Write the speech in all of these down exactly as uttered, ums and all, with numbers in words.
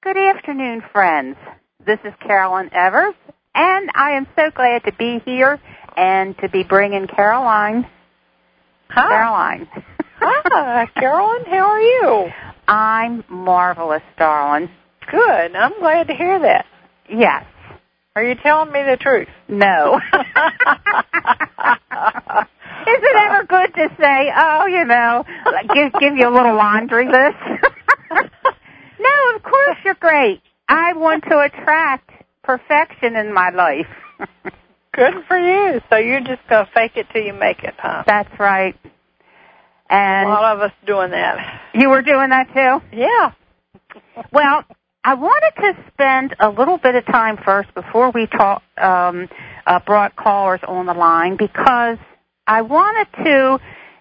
Good afternoon, friends. This is Carolyn Evers, and I am so glad to be here and to be bringing Caroline. Hi. Caroline. Hi, Carolyn. How are you? I'm marvelous, darling. Good. I'm glad to hear that. Yes. Are you telling me the truth? No. Is it ever good to say, oh, you know, give, give you a little laundry list? No, of course you're great. I want to attract perfection in my life. Good for you. So you're just going to fake it till you make it, huh? That's right. And a lot of us doing that. You were doing that too? Yeah. Well, I wanted to spend a little bit of time first before we talk, um, uh, brought callers on the line, because I wanted to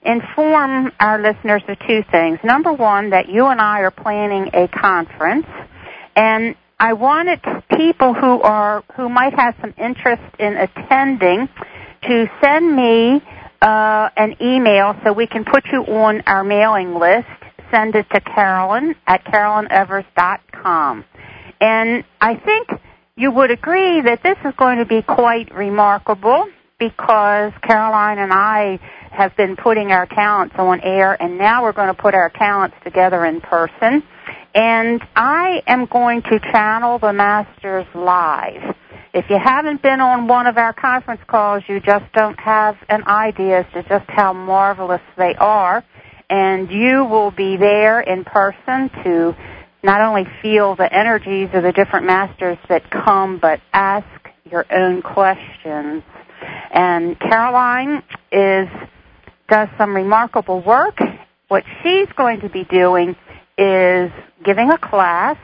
inform our listeners of two things. Number one, that you and I are planning a conference, and I wanted people who are who might have some interest in attending to send me uh, an email so we can put you on our mailing list. Send it to Carolyn at carolyn evers dot com. And I think you would agree that this is going to be quite remarkable, because Caroline and I have been putting our talents on air, and now we're going to put our talents together in person. And I am going to channel the Masters live. If you haven't been on one of our conference calls, you just don't have an idea as to just how marvelous they are. And you will be there in person to not only feel the energies of the different masters that come, but ask your own questions. And Caroline is does some remarkable work. What she's going to be doing is giving a class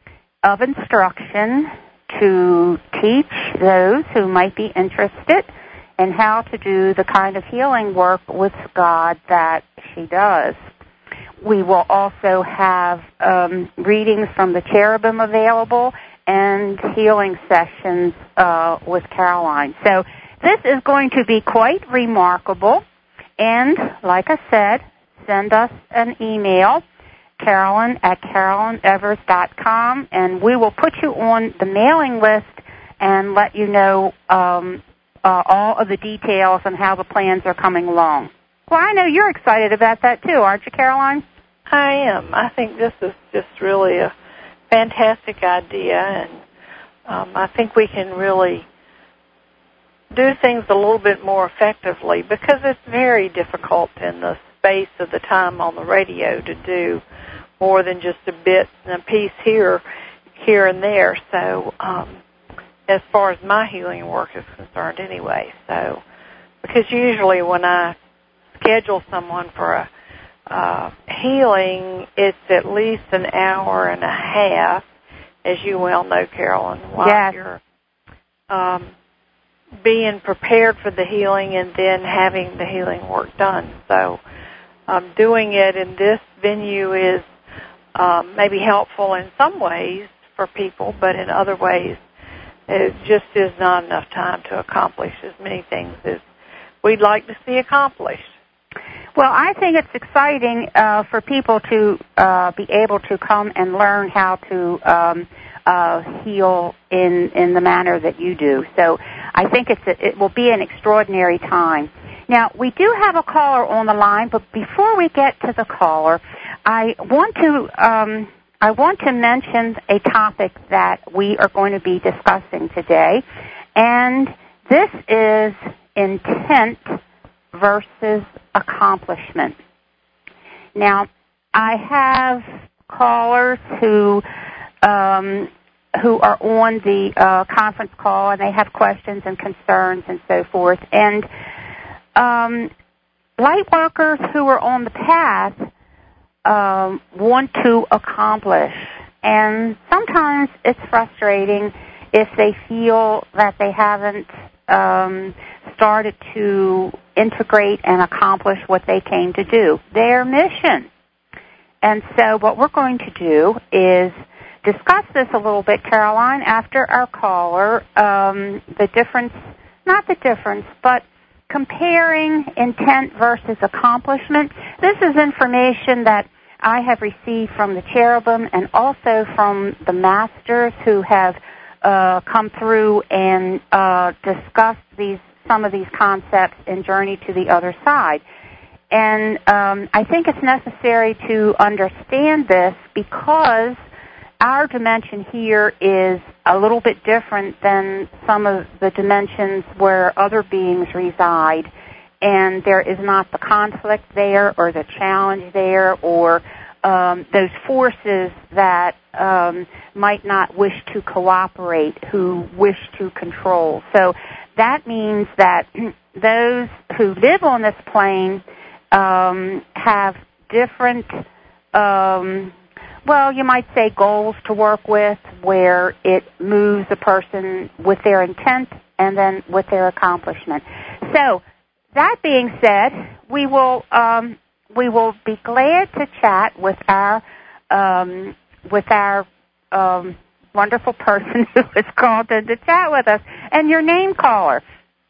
of instruction to teach those who might be interested in how to do the kind of healing work with God that she does. We will also have um, readings from the cherubim available and healing sessions uh, with Caroline. So this is going to be quite remarkable. And like I said, send us an email, Carolyn at carolyn evers dot com, and we will put you on the mailing list and let you know um, uh, all of the details and how the plans are coming along. Well, I know you're excited about that too, aren't you, Caroline? I am. I think this is just really a fantastic idea, and um, I think we can really do things a little bit more effectively, because it's very difficult in the space of the time on the radio to do more than just a bit and a piece here, here and there. So um, as far as my healing work is concerned anyway. So because usually when I schedule someone for a uh, healing, it's at least an hour and a half, as you well know, Carolyn, while yes. you're um, being prepared for the healing and then having the healing work done. So um, doing it in this venue is um, maybe helpful in some ways for people, but in other ways it just is not enough time to accomplish as many things as we'd like to see accomplished. Well, I think it's exciting uh, for people to uh, be able to come and learn how to um, uh, heal in in the manner that you do. So I think it's a, it will be an extraordinary time. Now, we do have a caller on the line, but before we get to the caller, I want to um, I want to mention a topic that we are going to be discussing today, and this is intent versus accomplishment. Now, I have callers who um, who are on the uh, conference call, and they have questions and concerns and so forth. And um, light workers who are on the path um, want to accomplish, and sometimes it's frustrating if they feel that they haven't um, started to integrate and accomplish what they came to do, their mission. And so what we're going to do is discuss this a little bit, Caroline, after our caller, um, the difference, not the difference, but comparing intent versus accomplishment. This is information that I have received from the cherubim and also from the masters who have uh, come through and uh, discussed these some of these concepts in Journey to the Other Side. And um, I think it's necessary to understand this because our dimension here is a little bit different than some of the dimensions where other beings reside, and there is not the conflict there or the challenge there or um, those forces that um, might not wish to cooperate, who wish to control. So that means that those who live on this plane um, have different um well, you might say goals to work with, where it moves a person with their intent and then with their accomplishment. So, that being said, we will um, we will be glad to chat with our um, with our um, wonderful person who has called in to chat with us. And your name, caller.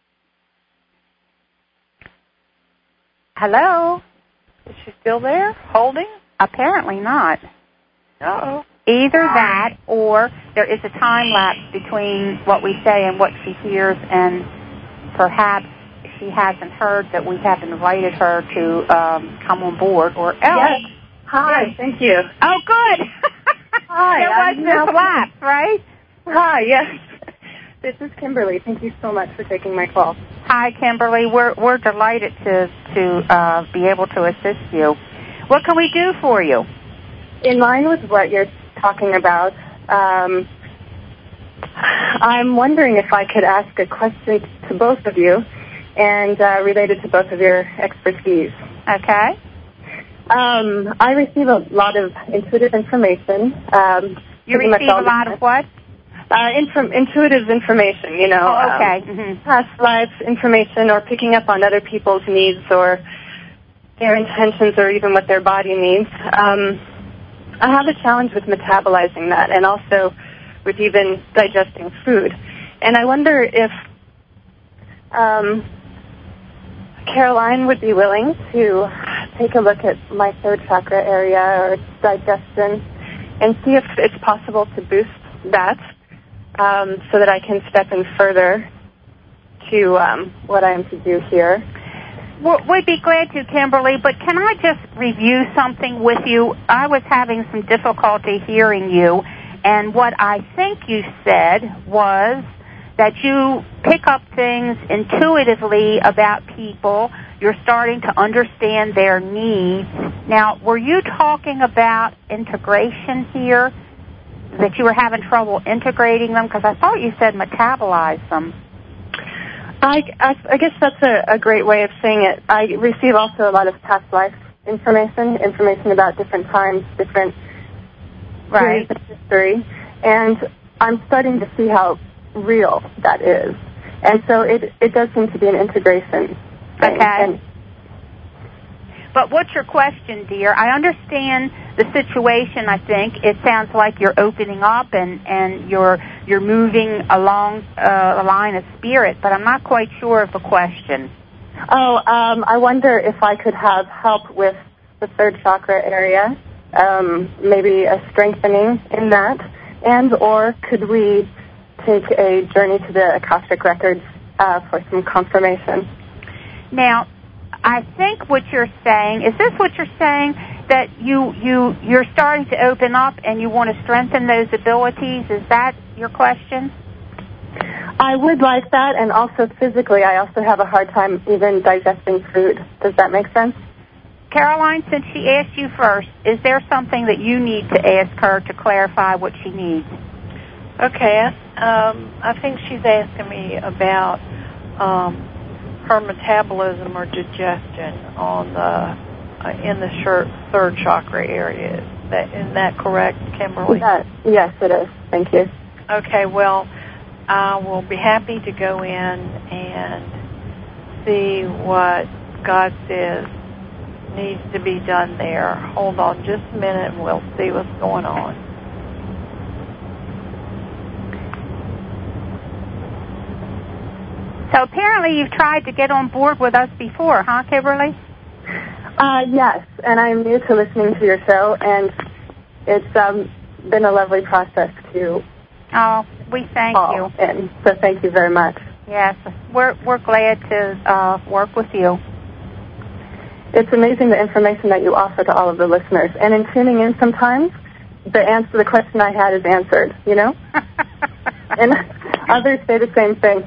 Hello. Is she still there, holding? Apparently not. Uh-oh. Either that or there is a time lapse between what we say and what she hears, and perhaps she hasn't heard that we have invited her to um, come on board, or else. Yes. Hi, yes. Thank you. Oh, good. Hi. There was this lapse, right? Hi, yes. This is Kimberly. Thank you so much for taking my call. Hi, Kimberly. We're we're delighted to, to uh, be able to assist you. What can we do for you? In line with what you're talking about, um, I'm wondering if I could ask a question to both of you and uh, related to both of your expertise. Okay. Um, I receive a lot of intuitive information. Um, you receive a lot of what? Uh, inf- intuitive information, you know. Oh, okay. Um, mm-hmm. Past life information, or picking up on other people's needs or their intentions or even what their body needs. Um, I have a challenge with metabolizing that and also with even digesting food. And I wonder if um, Caroline would be willing to take a look at my third chakra area or digestion and see if it's possible to boost that um, so that I can step in further to um, what I am to do here. We'd be glad to, Kimberly, but can I just review something with you? I was having some difficulty hearing you, and what I think you said was that you pick up things intuitively about people. You're starting to understand their needs. Now, were you talking about integration here, that you were having trouble integrating them? Because I thought you said metabolize them. I, I, I guess that's a, a great way of saying it. I receive also a lot of past life information, information about different times, different right. periods of history, and I'm starting to see how real that is. And so it it does seem to be an integration thing. Okay. And, but what's your question, dear? I understand the situation, I think. It sounds like you're opening up and, and you're you're moving along uh, a line of spirit, but I'm not quite sure of the question. Oh, um, I wonder if I could have help with the third chakra area, um, maybe a strengthening in that, and or could we take a journey to the Akashic Records uh, for some confirmation? Now, I think what you're saying, is this what you're saying, that you, you, you're starting to open up and you want to strengthen those abilities? Is that your question? I would like that, and also physically, I also have a hard time even digesting food. Does that make sense? Caroline, since she asked you first, is there something that you need to ask her to clarify what she needs? Okay, um, I think she's asking me about um, her metabolism or digestion on the uh, in the shir- third chakra area. Is that, isn't that correct, Kimberly? That, yes, it is. Thank you. Okay, well, I will be happy to go in and see what God says needs to be done there. Hold on just a minute and we'll see what's going on. So apparently you've tried to get on board with us before, huh, Kimberly? Uh, yes, and I'm new to listening to your show, and it's um, been a lovely process to Oh, we thank call you. in, so thank you very much. Yes, we're we're glad to uh, work with you. It's amazing the information that you offer to all of the listeners, and in tuning in sometimes, the answer to the question I had is answered, you know? And others say the same thing.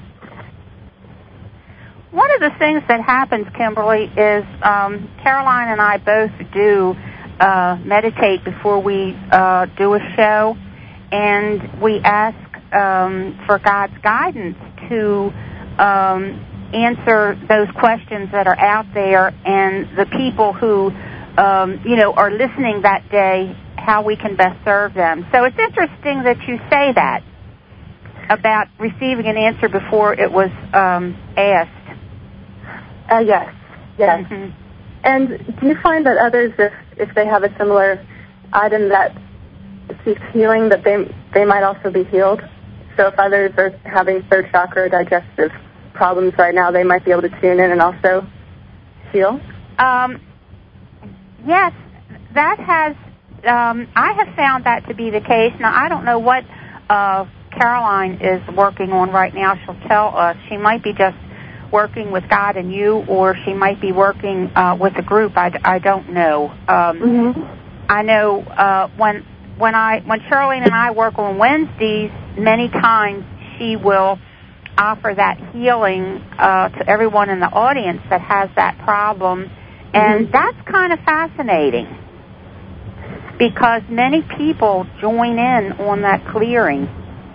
One of the things that happens, Kimberly, is um, Caroline and I both do uh, meditate before we uh, do a show, and we ask um, for God's guidance to um, answer those questions that are out there, and the people who, um, you know, are listening that day, how we can best serve them. So it's interesting that you say that about receiving an answer before it was um, asked. Uh, yes, yes. Mm-hmm. And do you find that others, if, if they have a similar item that seeks healing, that they they might also be healed? So if others are having third chakra or digestive problems right now, they might be able to tune in and also heal? Um, yes, that has, um, I have found that to be the case. Now, I don't know what uh, Caroline is working on right now. She'll tell us. She might be just working with God and you, or she might be working uh, with a group. I, I don't know. Um, Mm-hmm. I know uh, when when I when Charlene and I work on Wednesdays, many times she will offer that healing uh, to everyone in the audience that has that problem, and mm-hmm. that's kind of fascinating because many people join in on that clearing.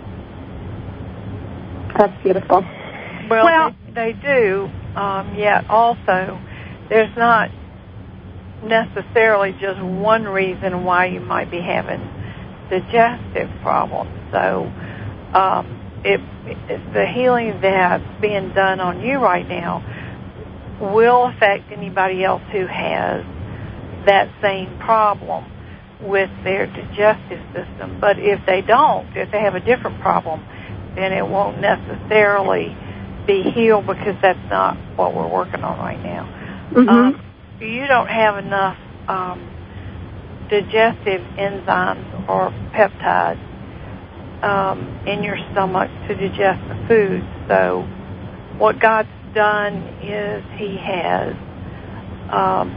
That's beautiful. Well, well they, they do, um, yet also there's not necessarily just one reason why you might be having digestive problems. So um, it, it, the healing that's being done on you right now will affect anybody else who has that same problem with their digestive system. But if they don't, if they have a different problem, then it won't necessarily be healed because that's not what we're working on right now. Mm-hmm. Um, you don't have enough um, digestive enzymes or peptides um, in your stomach to digest the food. So what God's done is He has um,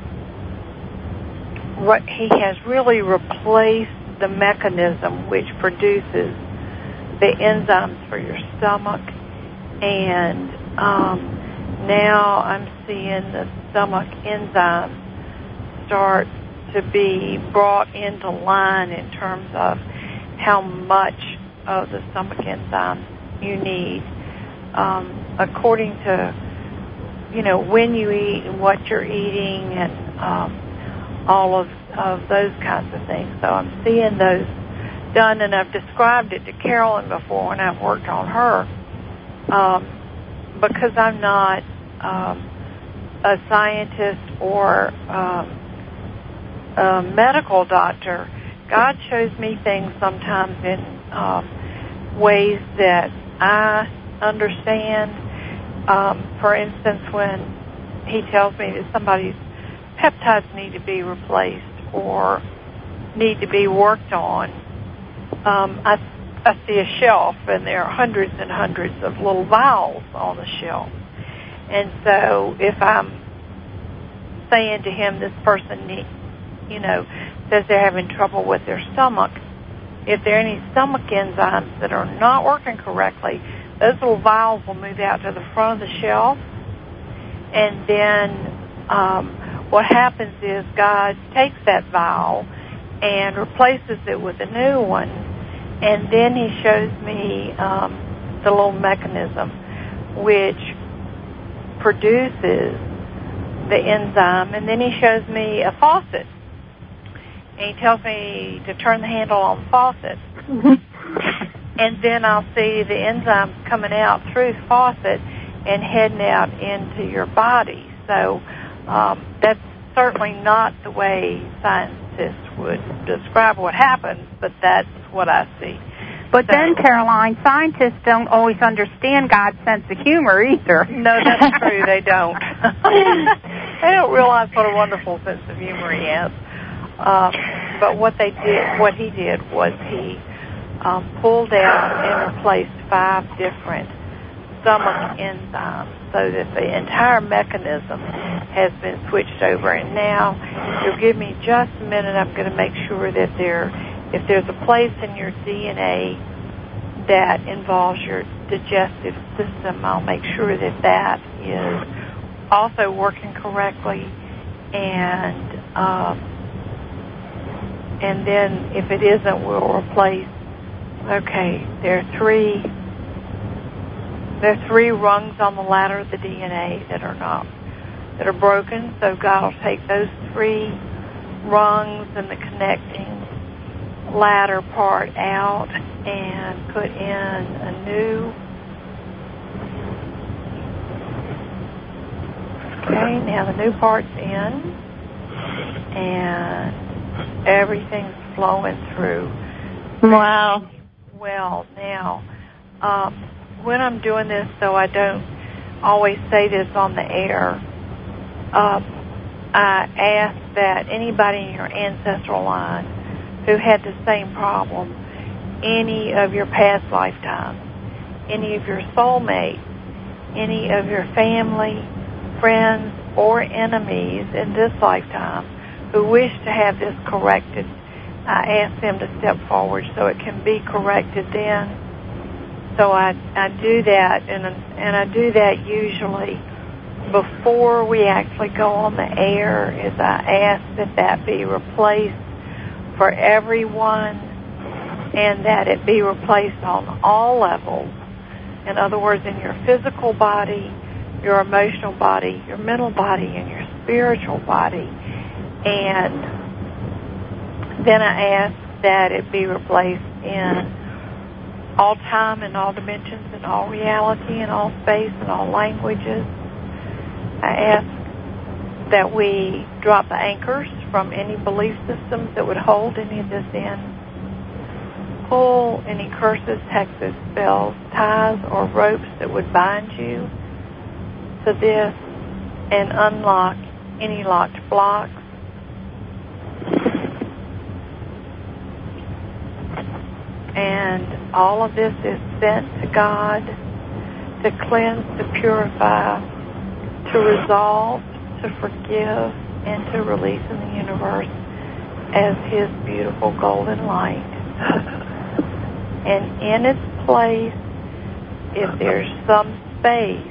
what He has really replaced the mechanism which produces the enzymes for your stomach, and um, now I'm seeing the stomach enzymes start to be brought into line in terms of how much of the stomach enzymes you need, um, according to, you know, when you eat and what you're eating and um, all of, of those kinds of things. So I'm seeing those done, and I've described it to Carolyn before when I've worked on her. Um, because I'm not um, a scientist or um, a medical doctor, God shows me things sometimes in um, ways that I understand. Um, for instance, when He tells me that somebody's peptides need to be replaced or need to be worked on, um, I I see a shelf, and there are hundreds and hundreds of little vials on the shelf. And so if I'm saying to him, this person, need, you know, says they're having trouble with their stomach, if there are any stomach enzymes that are not working correctly, those little vials will move out to the front of the shelf. And then um, what happens is God takes that vial and replaces it with a new one. And then He shows me um, the little mechanism which produces the enzyme. And then He shows me a faucet. And He tells me to turn the handle on the faucet. Mm-hmm. And then I'll see the enzymes coming out through the faucet and heading out into your body. So um, that's certainly not the way scientists would describe what happens, but that's what I see. But so, then, Caroline, scientists don't always understand God's sense of humor either. No, that's true. They don't. they don't realize what a wonderful sense of humor he has. Um, but what they did, what he did was he um, pulled out and replaced five different stomach enzymes so that the entire mechanism has been switched over. And now, you'll give me just a minute. I'm going to make sure that there, if there's a place in your D N A that involves your digestive system, I'll make sure that that is also working correctly. And um, and then if it isn't, we'll replace. Okay, there are three. There are three rungs on the ladder of the D N A that are not that are broken. So God will take those three rungs and the connecting ladder part out and put in a new. Okay, now the new part's in, and everything's flowing through. Wow. Well, now, um, when I'm doing this, though I don't always say this on the air, uh, I ask that anybody in your ancestral line who had the same problem, any of your past lifetimes, any of your soulmates, any of your family, friends, or enemies in this lifetime who wish to have this corrected, I ask them to step forward so it can be corrected then. So I, I do that, and, and I do that usually before we actually go on the air, is I ask that that be replaced for everyone and that it be replaced on all levels. In other words, in your physical body, your emotional body, your mental body, and your spiritual body. And then I ask that it be replaced in all time and all dimensions and all reality and all space and all languages. I ask that we drop the anchors from any belief systems that would hold any of this in. Pull any curses, hexes, spells, ties, or ropes that would bind you to this and unlock any locked blocks. And all of this is sent to God to cleanse, to purify, to resolve, to forgive, and to release in the universe as His beautiful golden light. And in its place, if there's some space,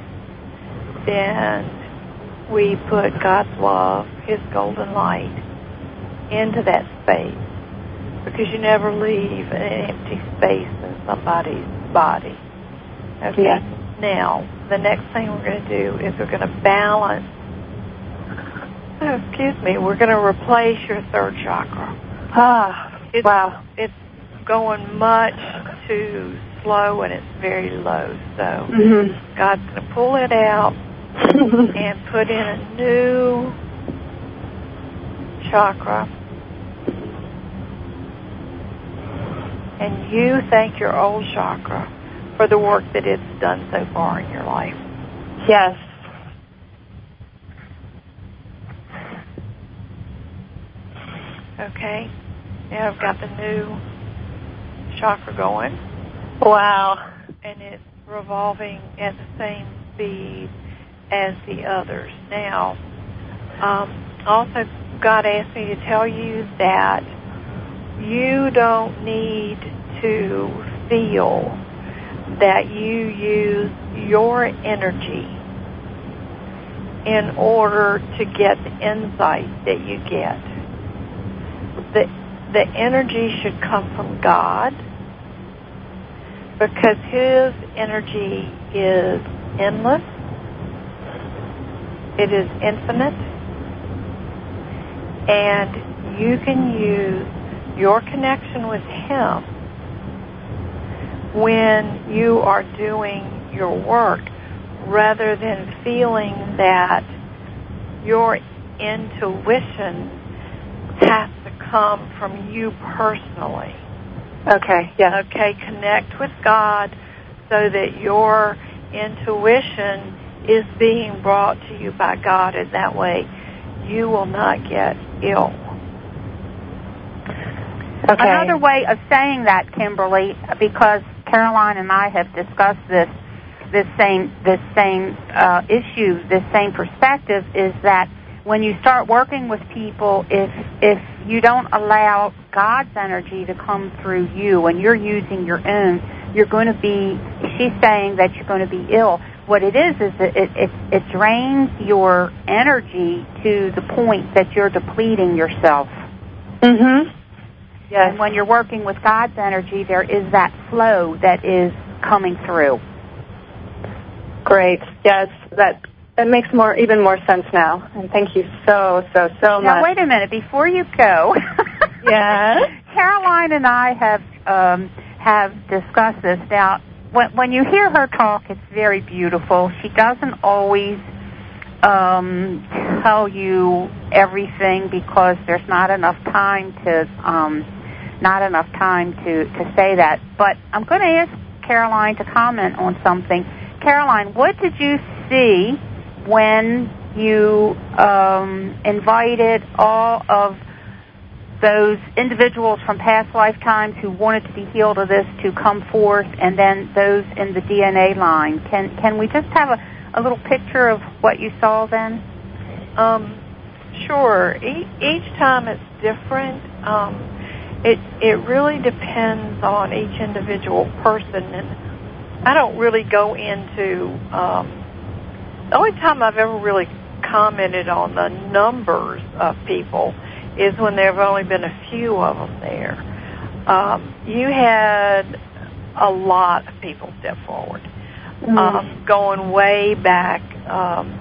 then we put God's love, His golden light, into that space. Because you never leave an empty space in somebody's body. Okay? Yeah. Now, the next thing we're going to do is we're going to balance. Oh, excuse me. We're going to replace your third chakra. Ah, It's, wow. It's going much too slow and it's very low. So Mm-hmm. God's going to pull it out and put in a new chakra. And you thank your old chakra for the work that it's done so far in your life. Yes. Okay? Now I've got the new chakra going. Wow. And it's revolving at the same speed as the others. Now, um, also, God asked me to tell you that you don't need to feel that you use your energy in order to get the insight that you get. The, the energy should come from God because His energy is endless. It is infinite. And you can use your connection with Him when you are doing your work rather than feeling that your intuition has to come from you personally. Okay, yes. Okay, connect with God so that your intuition is being brought to you by God, and that way you will not get ill. Okay. Another way of saying that, Kimberly, because Caroline and I have discussed this this same this same uh, issue, this same perspective, is that when you start working with people, if if you don't allow God's energy to come through you and you're using your own, you're going to be, she's saying that you're going to be ill. What it is is that it, it, it drains your energy to the point that you're depleting yourself. Mm-hmm. Yes. And when you're working with God's energy, there is that flow that is coming through. Great. Yes, that that makes more even more sense now. And thank you so, so, so much. Now, wait a minute. Before you go, yes. Caroline and I have um, have discussed this. Now, when, when you hear her talk, it's very beautiful. She doesn't always um, tell you everything because there's not enough time to um, not enough time to, to say that. But I'm going to ask Caroline to comment on something. Caroline, what did you see when you um, invited all of those individuals from past lifetimes who wanted to be healed of this to come forth, and then those in the D N A line? Can can we just have a, a little picture of what you saw then? Um, sure. E- each time it's different. Um, it it really depends on each individual person, and I don't really go into, um, the only time I've ever really commented on the numbers of people is when there have only been a few of them there. Um, you had a lot of people step forward, mm-hmm. um, going way back, um,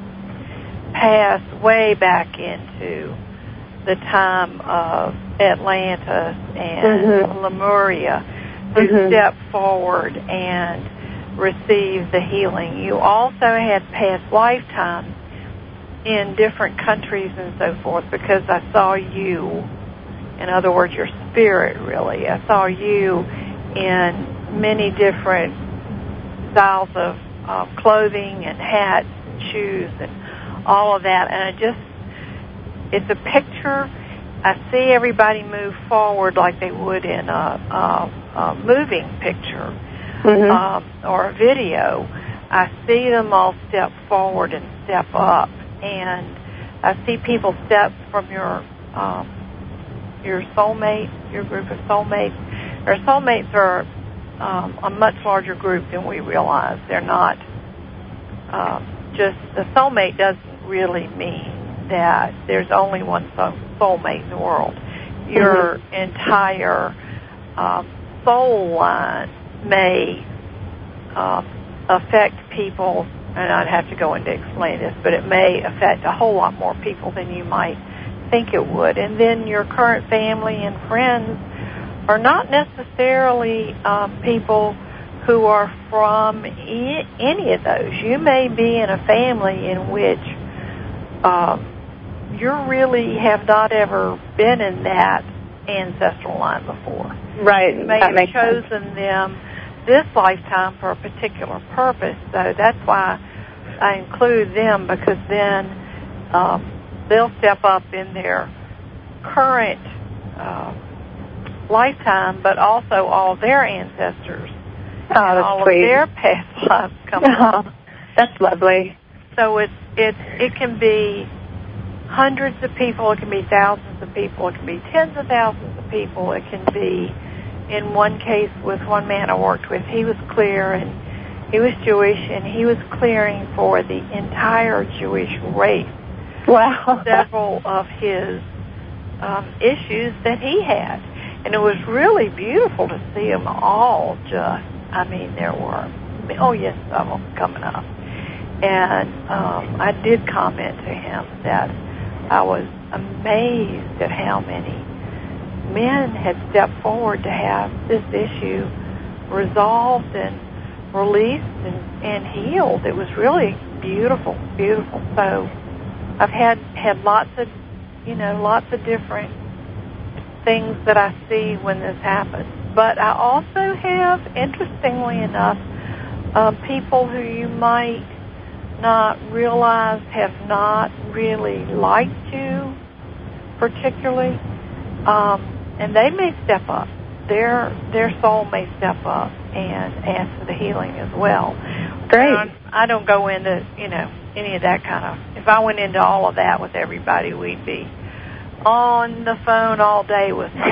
past, way back into the time of Atlantis and mm-hmm. Lemuria, who mm-hmm. stepped forward and received the healing. You also had past lifetimes in different countries and so forth, because I saw you, in other words, your spirit really, I saw you in many different styles of uh, clothing and hats and shoes and all of that, and it just, it's a picture. I see everybody move forward like they would in a, a, a moving picture mm-hmm. um, or a video. I see them all step forward and step up, and I see people step from your um, your soulmate, your group of soulmates. Our soulmates are um, a much larger group than we realize. They're not um, just, the soulmate doesn't really mean that there's only one soulmate in the world. Your mm-hmm. entire um, soul line may um, affect people, and I'd have to go in to explain this, but it may affect a whole lot more people than you might think it would. And then your current family and friends are not necessarily um, people who are from e- any of those. You may be in a family in which um, you really have not ever been in that ancestral line before. Right. You may that have makes chosen sense. them this lifetime for a particular purpose. So that's why I include them, because then um, they'll step up in their current uh, lifetime, but also all their ancestors oh, and that's all sweet. of their past lives come oh, up. That's lovely. So it's it's it can be hundreds of people, it can be thousands of people, it can be tens of thousands of people, it can be, in one case with one man I worked with, he was clear, and he was Jewish, and he was clearing for the entire Jewish race. Wow. Several of his um, issues that he had. And it was really beautiful to see them all just, I mean, there were millions of them coming up. And um, I did comment to him that I was amazed at how many men had stepped forward to have this issue resolved and released and, and healed. It was really beautiful, beautiful. So I've had, had lots of, you know, lots of different things that I see when this happens. But I also have, interestingly enough, uh, people who you might not realized, have not really liked you particularly, um, and they may step up. Their their soul may step up and ask for the healing as well. Great. And I don't go into, you know, any of that kind of, if I went into all of that with everybody, we'd be on the phone all day with me.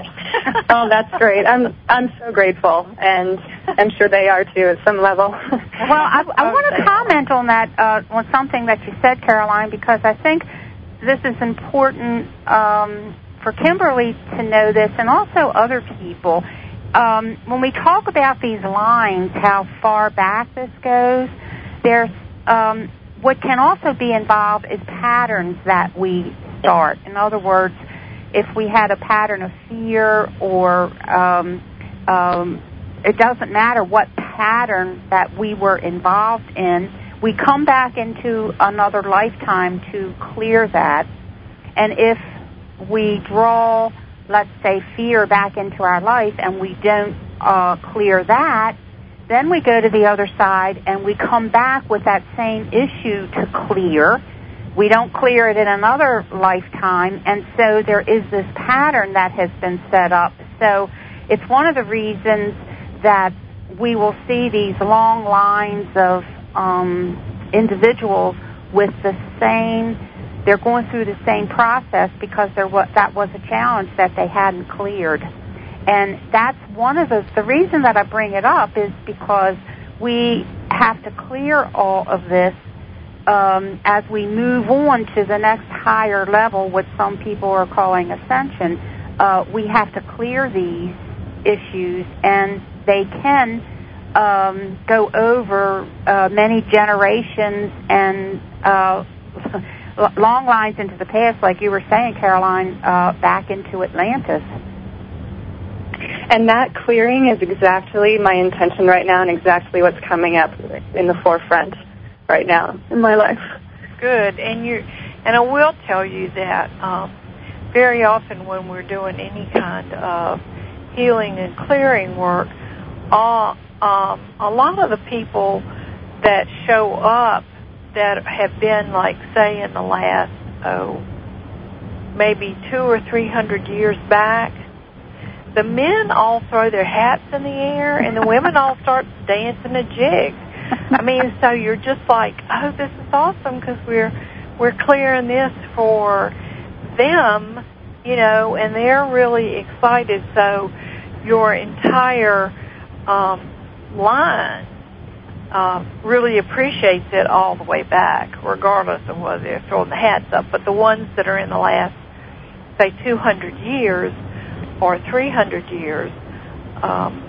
Oh, that's great. I'm I'm so grateful, and I'm sure they are too at some level. Well, I, I want to comment on that, uh, on something that you said, Caroline, because I think this is important um, for Kimberly to know this, and also other people. Um, when we talk about these lines, how far back this goes, there's um, what can also be involved is patterns that we start. In other words, if we had a pattern of fear, or um, um, it doesn't matter what pattern that we were involved in, we come back into another lifetime to clear that. And if we draw, let's say, fear back into our life and we don't uh, clear that, then we go to the other side and we come back with that same issue to clear. We don't clear it in another lifetime, and so there is this pattern that has been set up. So it's one of the reasons that we will see these long lines of um, individuals with the same, they're going through the same process because there was, that was a challenge that they hadn't cleared. And that's one of the, the reason that I bring it up is because we have to clear all of this um, as we move on to the next higher level, what some people are calling ascension. Uh, we have to clear these issues, and they can um, go over uh, many generations and uh, long lines into the past, like you were saying, Caroline, uh, back into Atlantis. And that clearing is exactly my intention right now, and exactly what's coming up in the forefront right now in my life. Good. And you, and I will tell you that um, very often when we're doing any kind of healing and clearing work, uh, um, a lot of the people that show up that have been, like, say, in the last, oh, maybe two or three hundred years back, the men all throw their hats in the air, and the women all start dancing a jig. I mean, so you're just like, oh, this is awesome, because we're we're clearing this for them, you know, and they're really excited. So your entire um, line uh, really appreciates it all the way back, regardless of whether they're throwing the hats up. But the ones that are in the last, say, two hundred years or three hundred years um,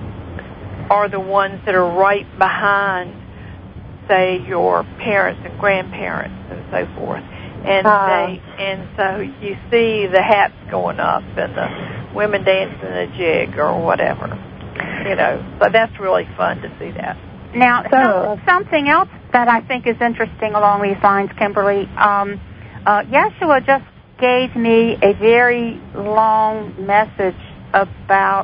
are the ones that are right behind, say, your parents and grandparents and so forth. And uh, they, and so you see the hats going up and the women dancing a jig or whatever, you know. So that's really fun to see that. Now, so, something else that I think is interesting along these lines, Kimberly, um, uh, Yeshua just gave me a very long message about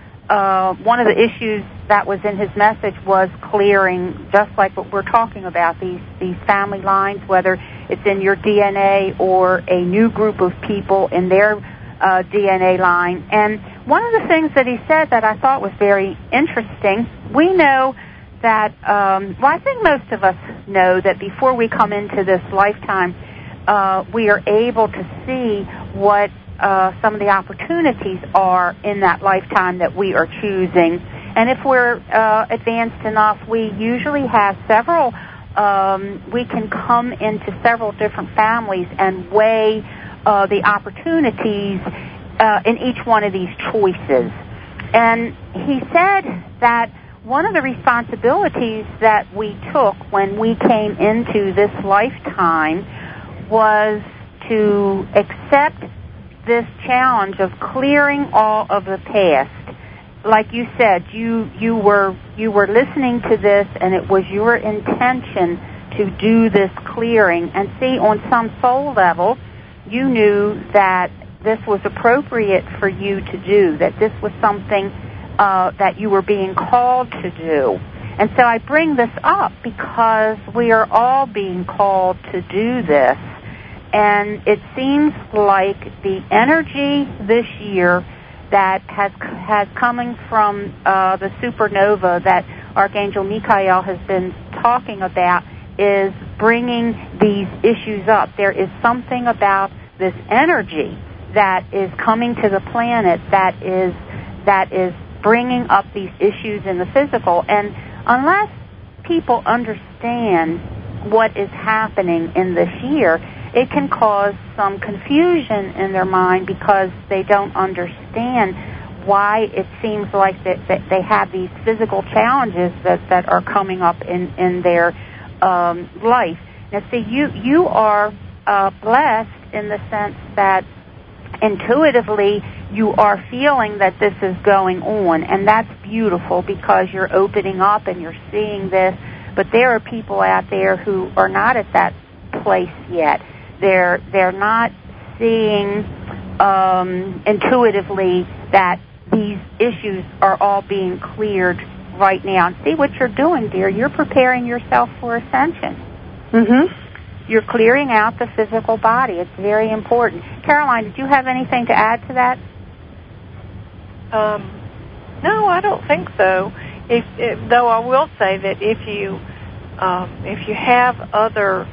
uh, one of the issues that was in his message was clearing, just like what we're talking about, these, these family lines, whether it's in your D N A or a new group of people in their uh, D N A line. And one of the things that he said that I thought was very interesting, we know that, um, well, I think most of us know that before we come into this lifetime, uh, we are able to see what uh, some of the opportunities are in that lifetime that we are choosing. And if we're uh, advanced enough, we usually have several, um, we can come into several different families and weigh uh, the opportunities uh, in each one of these choices. And he said that one of the responsibilities that we took when we came into this lifetime was to accept this challenge of clearing all of the past. Like you said, you you were you were listening to this, and it was your intention to do this clearing. And see, on some soul level, you knew that this was appropriate for you to do, that this was something uh, that you were being called to do. And so I bring this up because we are all being called to do this. And it seems like the energy this year that has has coming from uh, the supernova that Archangel Michael has been talking about is bringing these issues up. There is something about this energy that is coming to the planet that is that is bringing up these issues in the physical. And unless people understand what is happening in this year, it can cause some confusion in their mind because they don't understand why it seems like that, that they have these physical challenges that, that are coming up in, in their um, life. Now, see, you, you are uh, blessed in the sense that intuitively you are feeling that this is going on, and that's beautiful because you're opening up and you're seeing this. But there are people out there who are not at that place yet. They're they're not seeing um, intuitively that these issues are all being cleared right now. And see what you're doing, dear. You're preparing yourself for ascension. Mm-hmm. You're clearing out the physical body. It's very important. Caroline, did you have anything to add to that? Um, no, I don't think so. If, if though I will say that if you um, if you have other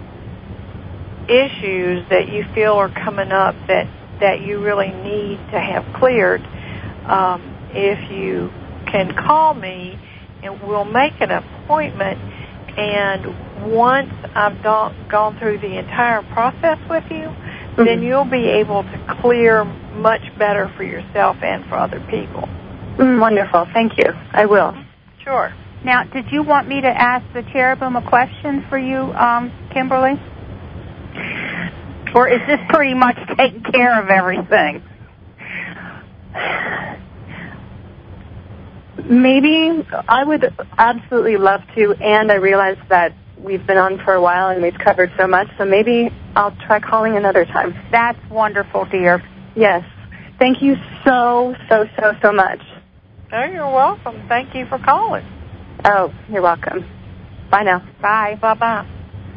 issues that you feel are coming up that that you really need to have cleared, um, if you can call me and we'll make an appointment, and once I've gone, gone through the entire process with you, mm-hmm. then you'll be able to clear much better for yourself and for other people. Mm, wonderful. Thank you. I will. Sure. Now, did you want me to ask the cherubim a question for you, um, Kimberly? Or is this pretty much taking care of everything? Maybe. I would absolutely love to, and I realize that we've been on for a while and we've covered so much, so maybe I'll try calling another time. That's wonderful, dear. Yes. Thank you so, so, so, so much. Oh, you're welcome. Thank you for calling. Oh, you're welcome. Bye now. Bye. Bye-bye.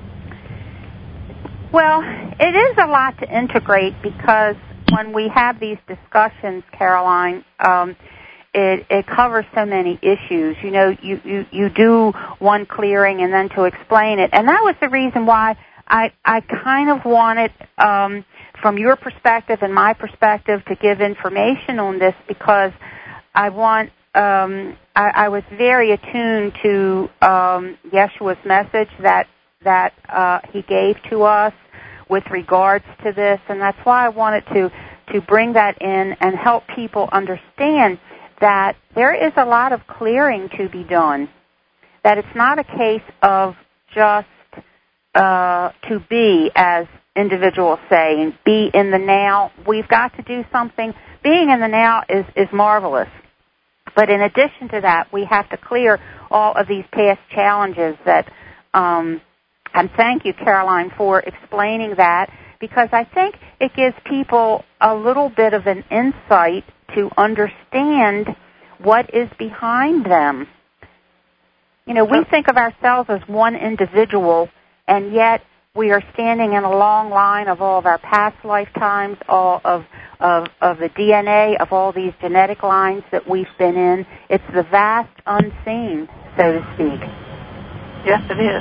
Well, it is a lot to integrate because when we have these discussions, Caroline, um, it, it covers so many issues. You know, you, you, you do one clearing and then to explain it. And that was the reason why I, I kind of wanted, um, from your perspective and my perspective, to give information on this because I want, um, I, I was very attuned to um, Yeshua's message that that uh, he gave to us with regards to this, and that's why I wanted to, to bring that in and help people understand that there is a lot of clearing to be done, that it's not a case of just uh, to be, as individuals say, and be in the now. We've got to do something. Being in the now is, is marvelous. But in addition to that, we have to clear all of these past challenges that, um, and thank you, Caroline, for explaining that, because I think it gives people a little bit of an insight to understand what is behind them. You know, we think of ourselves as one individual, and yet we are standing in a long line of all of our past lifetimes, all of, of, of the D N A, of all these genetic lines that we've been in. It's the vast unseen, so to speak. Yes, it is.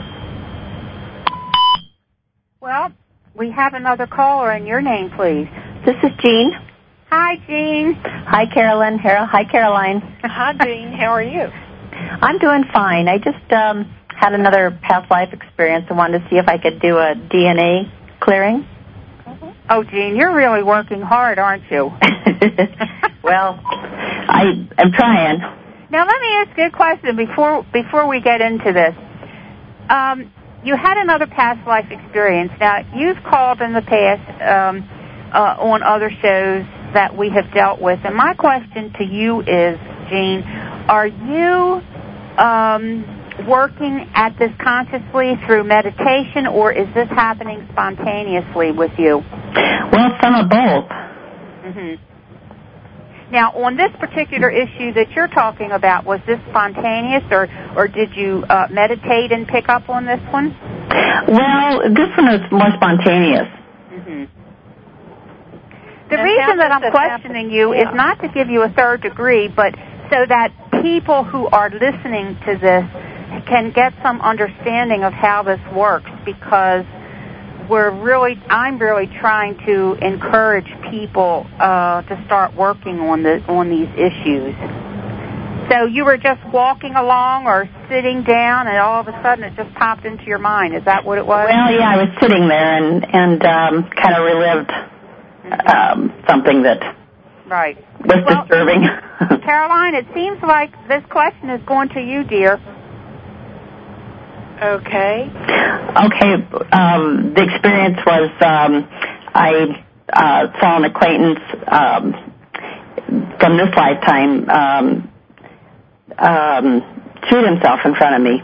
Well, we have another caller, and your name, please. This is Jean. Hi, Jean. Hi, Carolyn. Hi, Caroline. Hi, Jean. How are you? I'm doing fine. I just um, had another past life experience and wanted to see if I could do a D N A clearing. Mm-hmm. Oh, Jean, you're really working hard, aren't you? Well, I, I'm trying. Now, let me ask you a question before before we get into this. Um, you had another past life experience. Now, you've called in the past um, uh, on other shows that we have dealt with, and my question to you is, Jean, are you um, working at this consciously through meditation, or is this happening spontaneously with you? Well, some of both. Mm-hmm. Now, on this particular issue that you're talking about, was this spontaneous, or, or did you uh, meditate and pick up on this one? Well, this one is more spontaneous. Mm-hmm. The and reason that I'm that questioning happen? you yeah. is not to give you a third degree, but so that people who are listening to this can get some understanding of how this works, because we're really, I'm really trying to encourage people uh, to start working on the on these issues. So you were just walking along or sitting down, and all of a sudden it just popped into your mind. Is that what it was? Well, yeah, I was sitting there and and um, kind of relived um, something that right. was well, disturbing. Caroline, it seems like this question is going to you, dear. Okay. Okay. Um, the experience was um, I uh, saw an acquaintance um, from this lifetime um, um, shoot himself in front of me.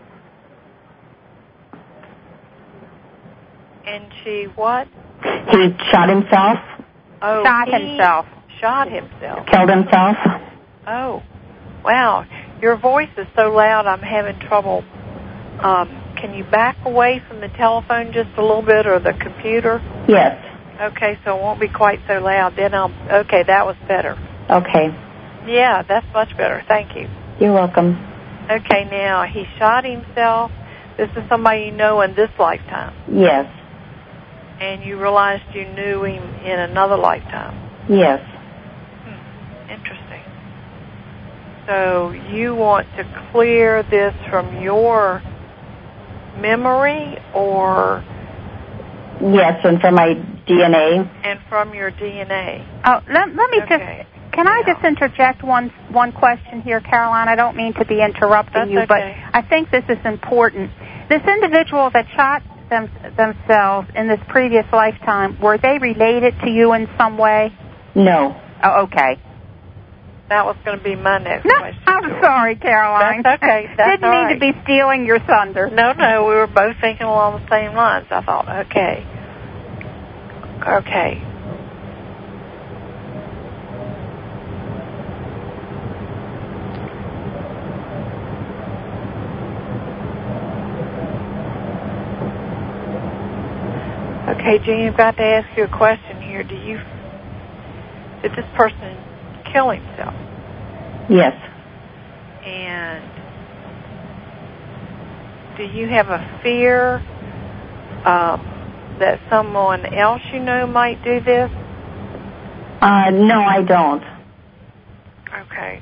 And she what? He shot himself. Oh, Shot he himself. Shot himself. Killed himself. Oh, wow. Your voice is so loud I'm having trouble. Um, can you back away from the telephone just a little bit, or the computer? Yes. Okay, so it won't be quite so loud. Then I'll, okay, that was better. Okay. Yeah, that's much better. Thank you. You're welcome. Okay, now, he shot himself. This is somebody you know in this lifetime. Yes. And you realized you knew him in another lifetime. Yes. Hmm, interesting. So you want to clear this from your memory, or? Yes, and from my D N A. And from your D N A. Oh, let, let me okay. just, can I just interject one one question here, Caroline? I don't mean to be interrupting That's you, okay. but I think this is important. This individual that shot them, themselves in this previous lifetime, were they related to you in some way? No. Oh, okay. That was going to be my next no, question. I'm sorry, Caroline. That's okay. That's Didn't all mean right. to be stealing your thunder. No, no, we were both thinking along the same lines. I thought, okay. Okay. Okay, Jean, I've got to ask you a question here. Do you, did this person kill himself? Yes. And do you have a fear um, that someone else you know might do this? Uh, no, I don't. Okay.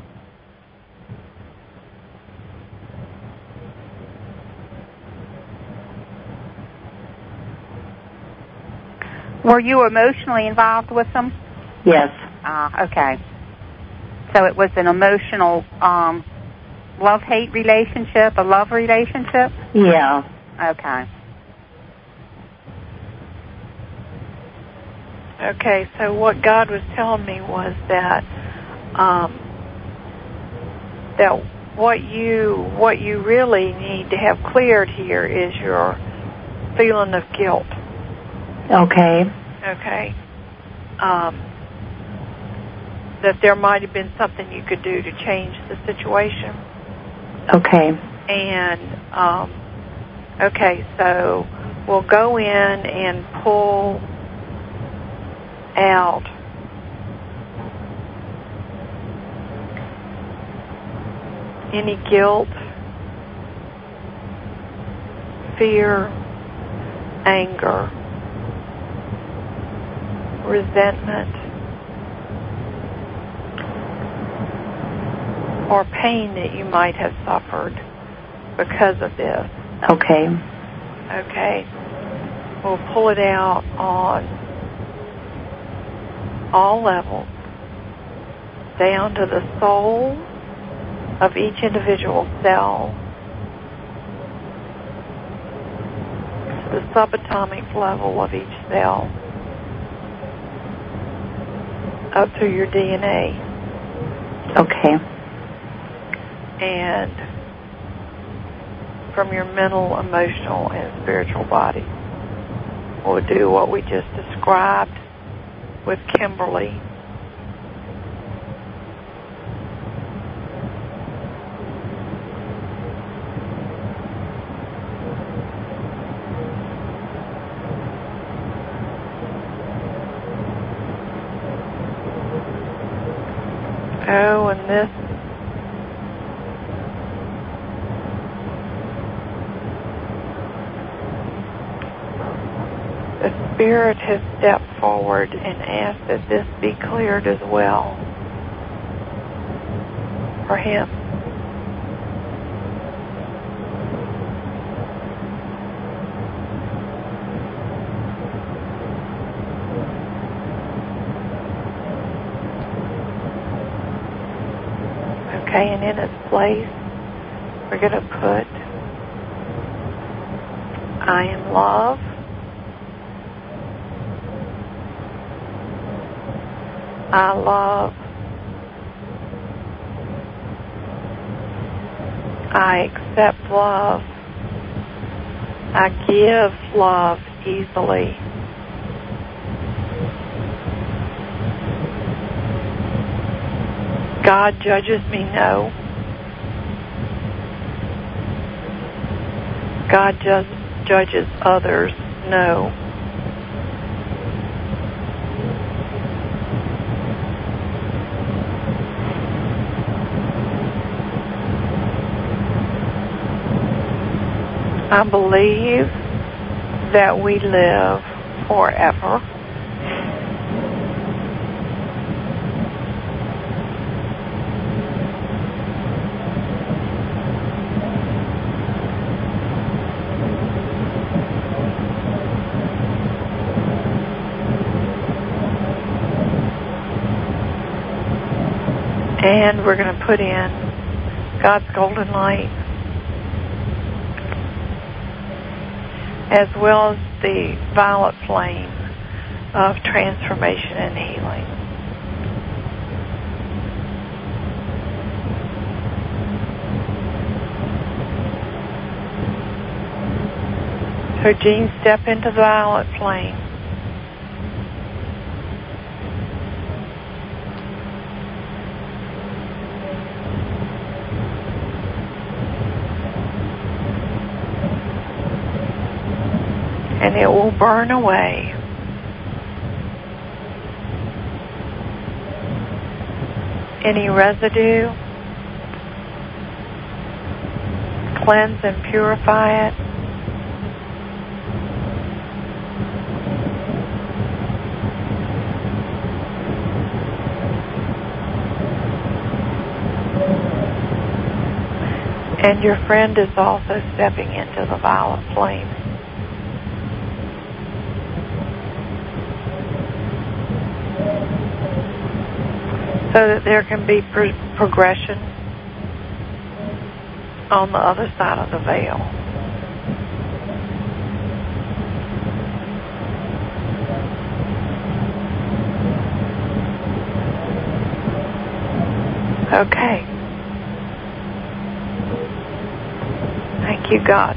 Were you emotionally involved with them? Yes. Ah, okay. So it was an emotional um, love-hate relationship, a love relationship? Yeah. Okay. Okay, so what God was telling me was that um, that what you what you really need to have cleared here is your feeling of guilt. Okay. Okay. Um, that there might have been something you could do to change the situation. Okay. And, um, okay, so we'll go in and pull out any guilt, fear, anger, resentment, or pain that you might have suffered because of this. Okay. Okay. We'll pull it out on all levels, down to the soul of each individual cell, to the subatomic level of each cell, up through your D N A. Okay. And from your mental, emotional, and spiritual body. We'll do what we just described with Kimberly. Oh, and this the Spirit has stepped forward and asked that this be cleared as well for him. Okay, and in its place, we're going to put I am love. I love. I accept love. I give love easily. God judges me no. God ju- judges others no. I believe that we live forever. And we're going to put in God's golden light, as well as the violet flame of transformation and healing. So Jean, step into the violet flame. And it will burn away any residue, cleanse and purify it. And your friend is also stepping into the violet flame. So that there can be pro- progression on the other side of the veil. Okay. Thank you, God.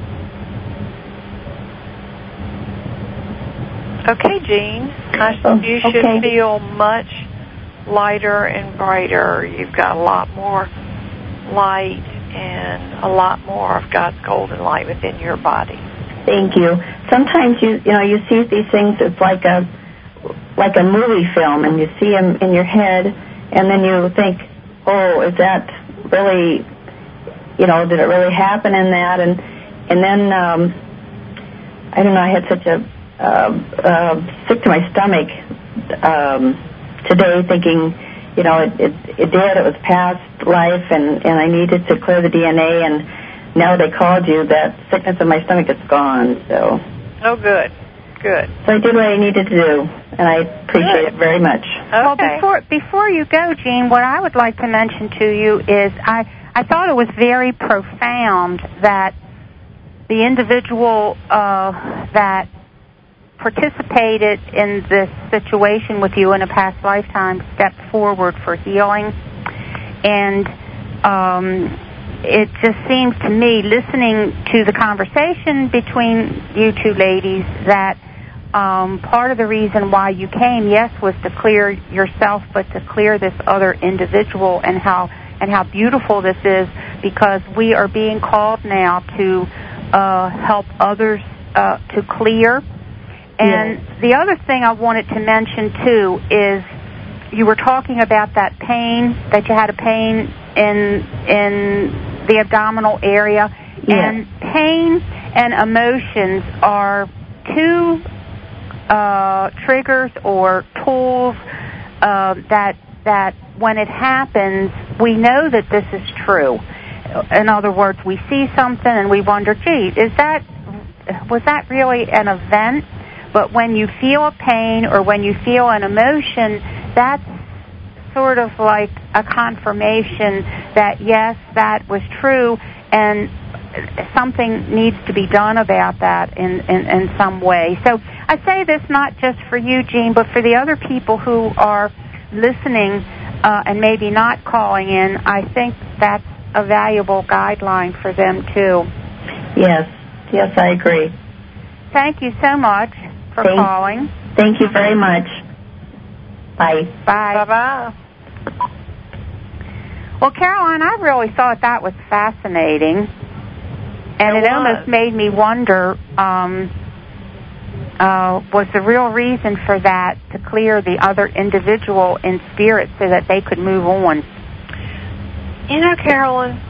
Okay, Jean. I, Oh, you should okay. feel much lighter and brighter. You've got a lot more light and a lot more of God's golden light within your body. Thank you. Sometimes you you know you see these things. It's like a like a movie film, and you see them in your head, and then you think, oh, is that really, you know, did it really happen in that? And and then um, I don't know. I had such a uh, uh, sick to my stomach. Um, Today, thinking, you know, it, it it did. It was past life, and, and I needed to clear the D N A. And now they called you. That sickness in my stomach is gone. So. Oh, good, good. So I did what I needed to do, and I appreciate good. it very much. Okay. Well, before before you go, Jean, what I would like to mention to you is I I thought it was very profound that the individual uh, that participated in this situation with you in a past lifetime stepped forward for healing. And um, it just seems to me, listening to the conversation between you two ladies, that um, part of the reason why you came, yes, was to clear yourself, but to clear this other individual, and how and how beautiful this is, because we are being called now to uh, help others uh, to clear. And yes. The other thing I wanted to mention, too, is you were talking about that pain, that you had a pain in in the abdominal area. Yes. And pain and emotions are two uh, triggers or tools uh, that that when it happens, we know that this is true. In other words, we see something and we wonder, gee, is that was that really an event? But when you feel a pain or when you feel an emotion, that's sort of like a confirmation that, yes, that was true, and something needs to be done about that in, in, in some way. So I say this not just for you, Jean, but for the other people who are listening uh, and maybe not calling in. I think that's a valuable guideline for them, too. Yes. Yes, I agree. Thank you so much for thank, calling. Thank you very much. Bye. Bye. Bye-bye. Well, Caroline, I really thought that was fascinating. And it, it almost made me wonder, um, uh, was the real reason for that to clear the other individual in spirit so that they could move on? You know, Carolyn,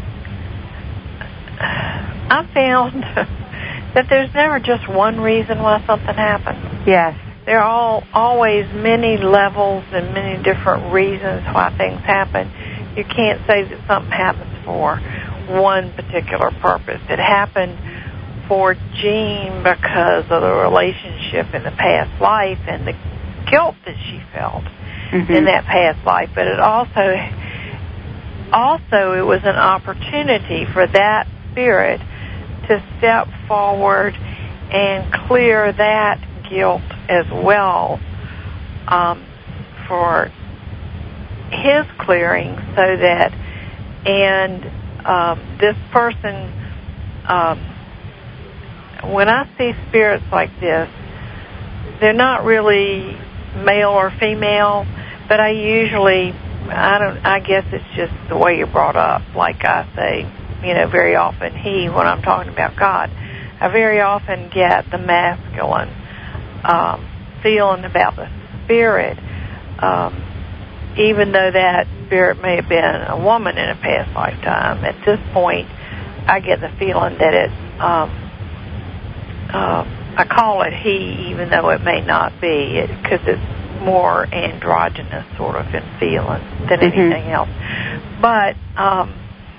I found that there's never just one reason why something happens. Yes. There are all, always many levels and many different reasons why things happen. You can't say that something happens for one particular purpose. It happened for Jean because of the relationship in the past life and the guilt that she felt mm-hmm. in that past life. But it also, also it was an opportunity for that spirit to step forward and clear that guilt as well um, for his clearing, so that and um, this person, um, when I see spirits like this, they're not really male or female, but I usually, I don't, I guess it's just the way you're brought up. Like I say, you know, very often he, when I'm talking about God, I very often get the masculine um, feeling about the spirit, um, even though that spirit may have been a woman in a past lifetime. At this point, I get the feeling that it, um, uh, I call it he, even though it may not be, because it, it's more androgynous sort of in feeling than mm-hmm. anything else. But um,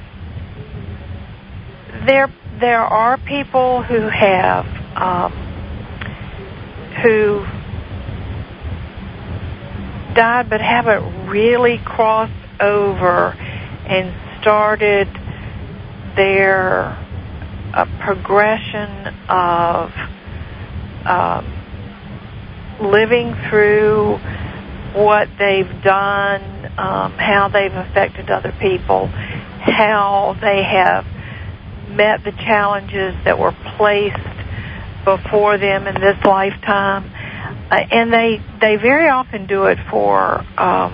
there, there are people who have, um, who died but haven't really crossed over and started their uh, progression of um, living through what they've done, um, how they've affected other people, how they have met the challenges that were placed before them in this lifetime. Uh, and they, they very often do it for um,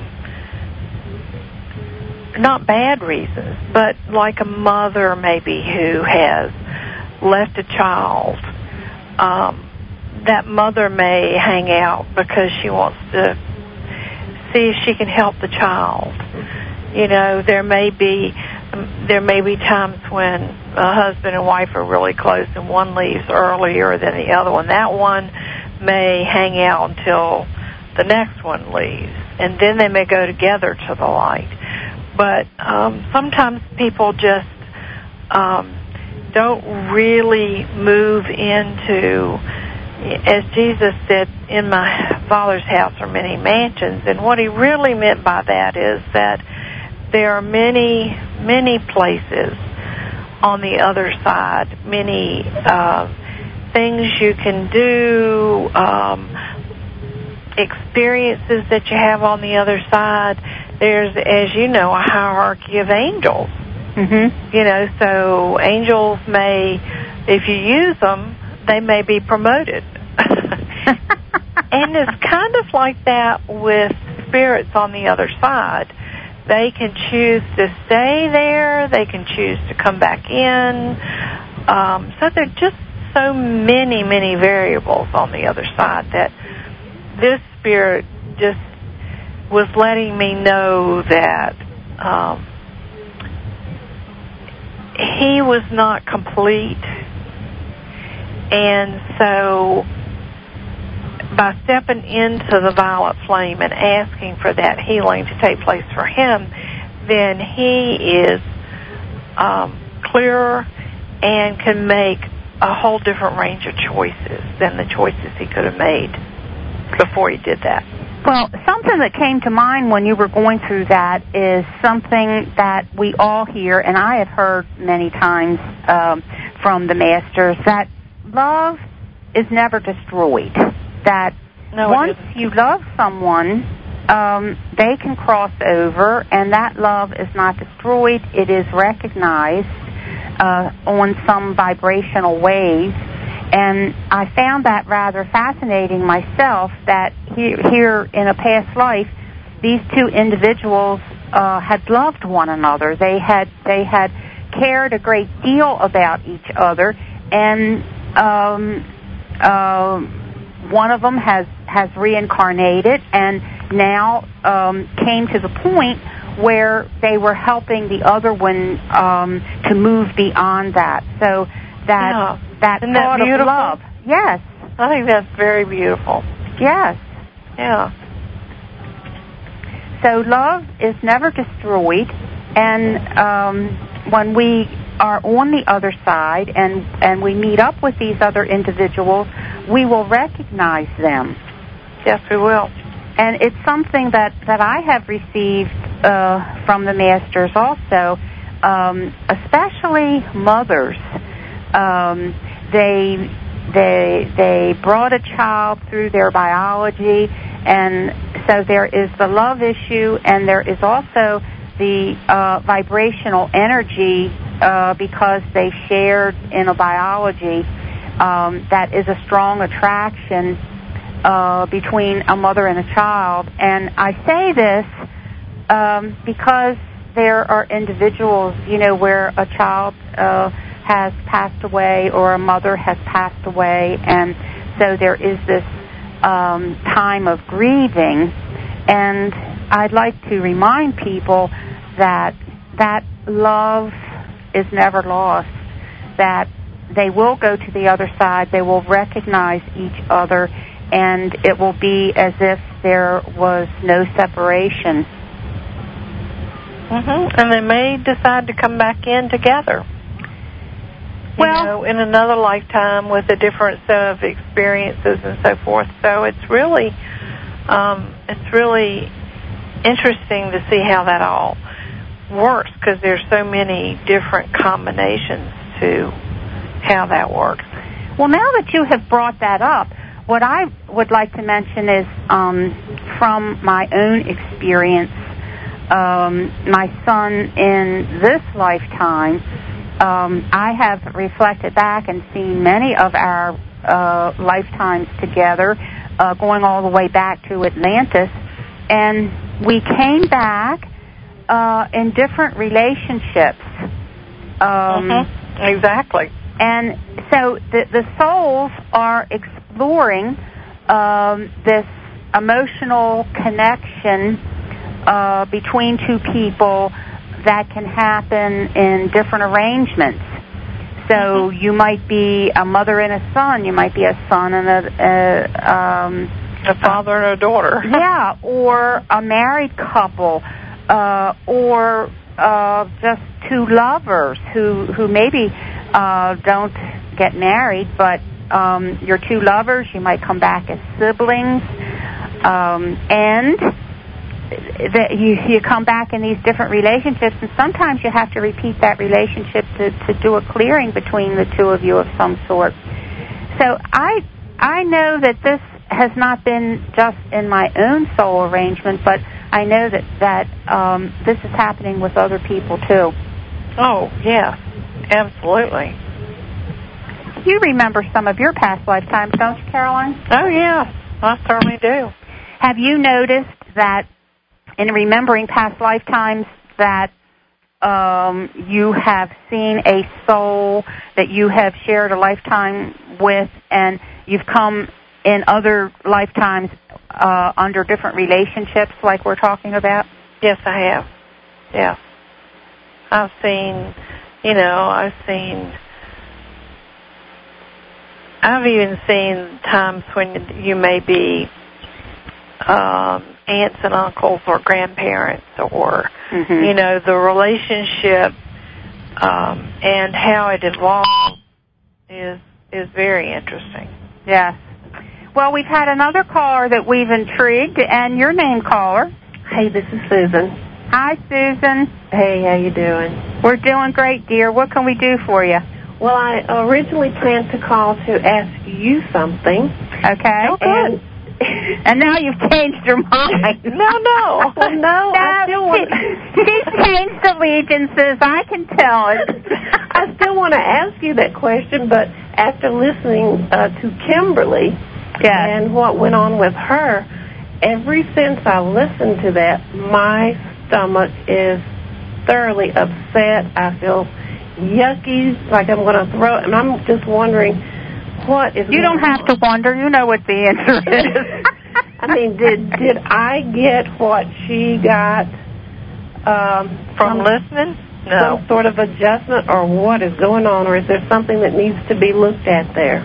not bad reasons, but like a mother maybe who has left a child. Um, that mother may hang out because she wants to see if she can help the child. You know, there may be there may be times when a husband and wife are really close and one leaves earlier than the other one. That one may hang out until the next one leaves, and then they may go together to the light. But um, sometimes people just um, don't really move into, as Jesus said, in my Father's house are many mansions. And what he really meant by that is that there are many, many places on the other side, many uh, things you can do, um, experiences that you have on the other side. There's, as you know, a hierarchy of angels. Mm-hmm. You know, so angels may, if you use them, they may be promoted. And it's kind of like that with spirits on the other side. They can choose to stay there. They can choose to come back in. Um, so there are just so many, many variables on the other side that this spirit just was letting me know that um, he was not complete. And so by stepping into the violet flame and asking for that healing to take place for him, then he is um, clearer and can make a whole different range of choices than the choices he could have made before he did that. Well, something that came to mind when you were going through that is something that we all hear, and I have heard many times um, from the masters, that love is never destroyed. That no, once you love someone, um, they can cross over, and that love is not destroyed. It is recognized uh, on some vibrational waves. And I found that rather fascinating myself, that here, here in a past life, these two individuals uh, had loved one another. They had they had cared a great deal about each other, and um, uh, one of them has, has reincarnated and now um, came to the point where they were helping the other one um, to move beyond that. So that yeah. that Isn't thought that of love. Yes. I think that's very beautiful. Yes. Yeah. So love is never destroyed, and um, when we are on the other side and, and we meet up with these other individuals, we will recognize them. Yes, we will. And it's something that, that I have received uh, from the masters also, um, especially mothers. Um, they they they brought a child through their biology, and so there is the love issue, and there is also the uh, vibrational energy uh, because they shared in a biology um, that is a strong attraction uh, between a mother and a child. And I say this um, because there are individuals, you know, where a child uh, has passed away or a mother has passed away, and so there is this um, time of grieving. And I'd like to remind people that that love is never lost, that they will go to the other side, they will recognize each other, and it will be as if there was no separation. Mm-hmm. And they may decide to come back in together. Well, you know, in another lifetime with a different set of experiences and so forth. So it's really, um, it's really interesting to see how that all works, because there's so many different combinations to how that works. Well, now that you have brought that up, what I would like to mention is um, from my own experience, um, my son in this lifetime, um, I have reflected back and seen many of our uh, lifetimes together, uh, going all the way back to Atlantis, and we came back uh, in different relationships. Um, mm-hmm. Exactly. And so the, the souls are exploring um, this emotional connection uh, between two people that can happen in different arrangements. So mm-hmm. you might be a mother and a son. You might be a son and a... a um, a father and a daughter. Yeah, or a married couple, uh, or uh, just two lovers who, who maybe... Uh, don't get married, but um, you're two lovers. You might come back as siblings, um, and the, you, you come back in these different relationships, and sometimes you have to repeat that relationship to, to do a clearing between the two of you of some sort. So I I know that this has not been just in my own soul arrangement, but I know that, that um, this is happening with other people too. Oh, yeah. Absolutely. You remember some of your past lifetimes, don't you, Caroline? Oh, yeah. I certainly do. Have you noticed that in remembering past lifetimes that um, you have seen a soul that you have shared a lifetime with, and you've come in other lifetimes uh, under different relationships like we're talking about? Yes, I have. Yeah. I've seen, you know, I've seen, I've even seen times when you may be um, aunts and uncles or grandparents or, mm-hmm. you know, the relationship um, and how it evolved is is very interesting. Yes. Well, we've had another caller that we've intrigued, and your name, caller. Hey, this is Susan. Hi, Susan. Hey, how you doing? We're doing great, dear. What can we do for you? Well, I originally planned to call to ask you something. Okay. Oh, good. And, and now you've changed your mind. no, no. Well, no, no, I still want she, she's changed allegiances. I can tell it. I still want to ask you that question, but after listening uh, to Kimberly yes. and what went on with her, ever since I listened to that, my stomach is thoroughly upset. I feel yucky, like I'm going to throw, and I'm just wondering what is. You don't have on. to wonder. You know what the answer is. I mean, did did I get what she got um, from listening? No. Some sort of adjustment, or what is going on, or is there something that needs to be looked at there?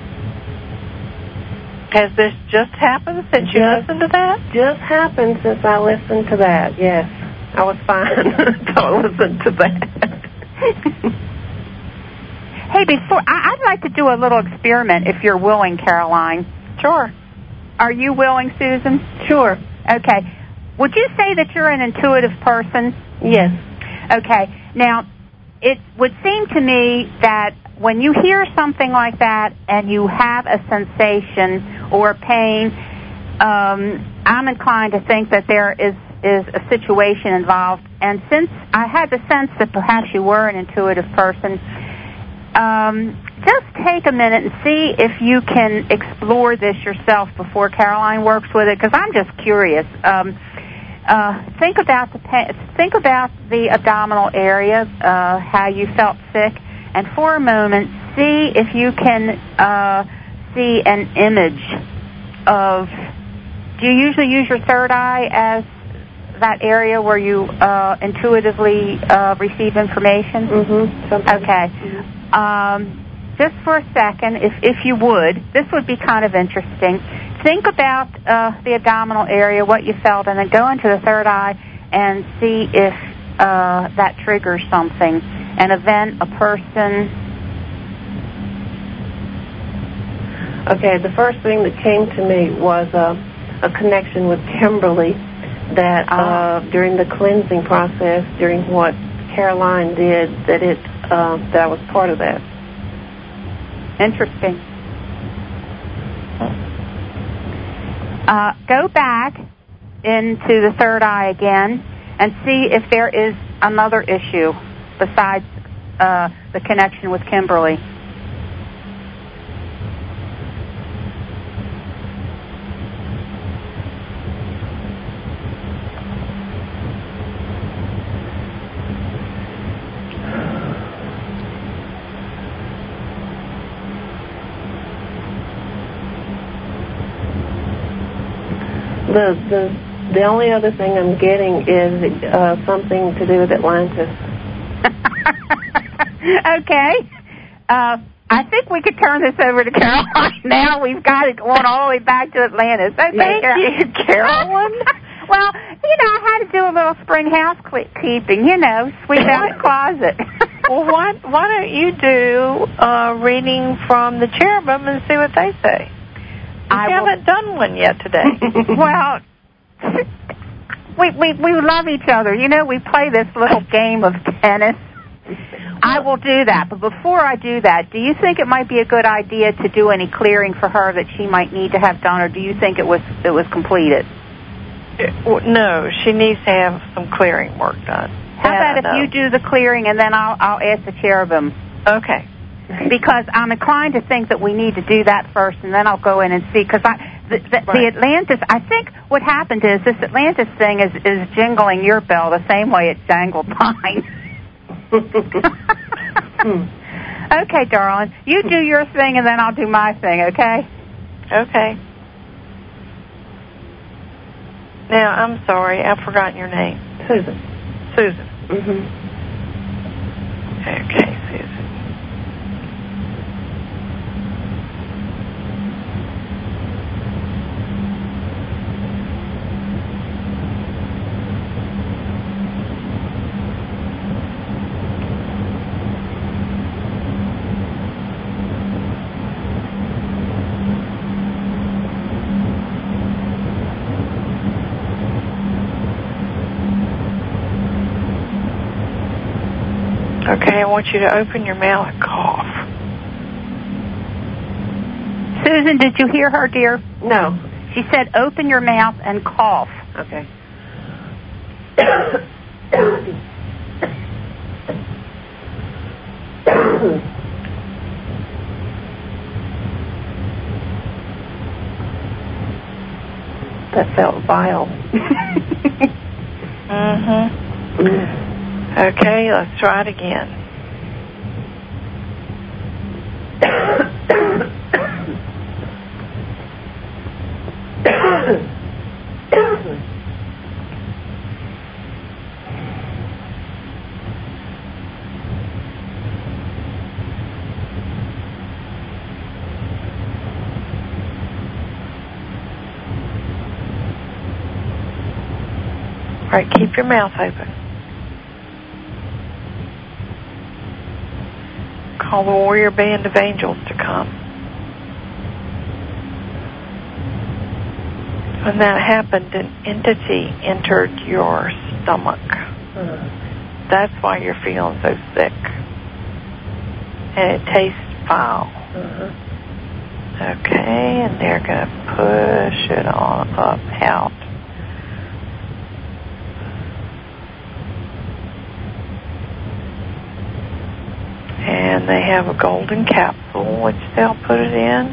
Has this just happened since just, you listened to that? Just happened since I listened to that, yes. I was fine until I listened to that. Hey, before I, I'd like to do a little experiment, if you're willing, Caroline. Sure. Are you willing, Susan? Sure. Okay. Would you say that you're an intuitive person? Yes. Okay. Now, it would seem to me that when you hear something like that and you have a sensation or pain, um, I'm inclined to think that there is, is a situation involved. And since I had the sense that perhaps you were an intuitive person, um, just take a minute and see if you can explore this yourself before Caroline works with it, because I'm just curious. Um, uh, think about the pa- think about the abdominal area, uh, how you felt sick, and for a moment, see if you can uh, see an image of. Do you usually use your third eye as that area where you uh, intuitively uh, receive information? Mm-hmm. Okay. Mm-hmm. Um, just for a second, if if you would, this would be kind of interesting. Think about uh, the abdominal area, what you felt, and then go into the third eye and see if uh, that triggers something, an event, a person. Okay, the first thing that came to me was uh, a connection with Kimberly that uh, during the cleansing process, during what Caroline did, that it uh, that I was part of that. Interesting. Uh, go back into the third eye again and see if there is another issue besides uh, the connection with Kimberly. The the the only other thing I'm getting is uh, something to do with Atlantis. Okay. Uh, I think we could turn this over to Caroline now. We've got it going all the way back to Atlantis. Okay, Thank Car- you, Carolyn. Well, you know, I had to do a little spring housekeeping, you know, sweep out the closet. Well, why, why don't you do a reading from the cherubim and see what they say? I haven't done one yet today. Well, we, we we love each other. You know, we play this little game of tennis. I will do that. But before I do that, do you think it might be a good idea to do any clearing for her that she might need to have done, or do you think it was it was completed? No, she needs to have some clearing work done. How about if you do the clearing and then I'll I'll ask the cherubim? Okay. Because I'm inclined to think that we need to do that first, and then I'll go in and see. Because I, the, the, right. the Atlantis, I think what happened is this Atlantis thing is, is jingling your bell the same way it jangled mine. Okay, darling. You do your thing, and then I'll do my thing, okay? Okay. Now, I'm sorry, I've forgotten your name. Susan. Susan. Mm-hmm. Okay, Susan. Okay, I want you to open your mouth and cough. Susan, did you hear her, dear? No. She said open your mouth and cough. Okay. That felt vile. Mm-hmm. Okay, let's try it again. All right, keep your mouth open. Call the warrior band of angels to come. When that happened, an entity entered your stomach. Uh, That's why you're feeling so sick. And it tastes foul. Uh-huh. Okay, and they're going to push it on up, out. And they have a golden capsule, which they'll put it in.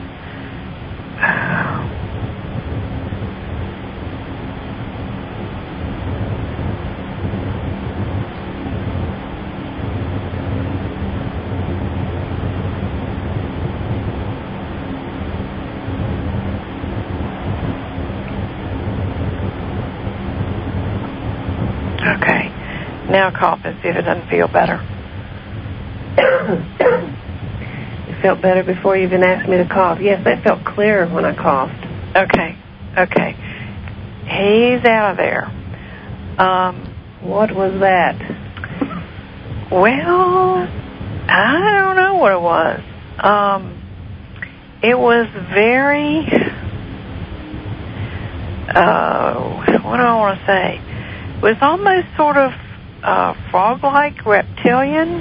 Okay. Now cough and see if it doesn't feel better. It felt better before you even asked me to cough. Yes, that felt clearer when I coughed. Okay, okay. He's out of there. Um, what was that? Well, I don't know what it was. Um, it was very, uh, what do I want to say? It was almost sort of uh, frog-like, reptilian.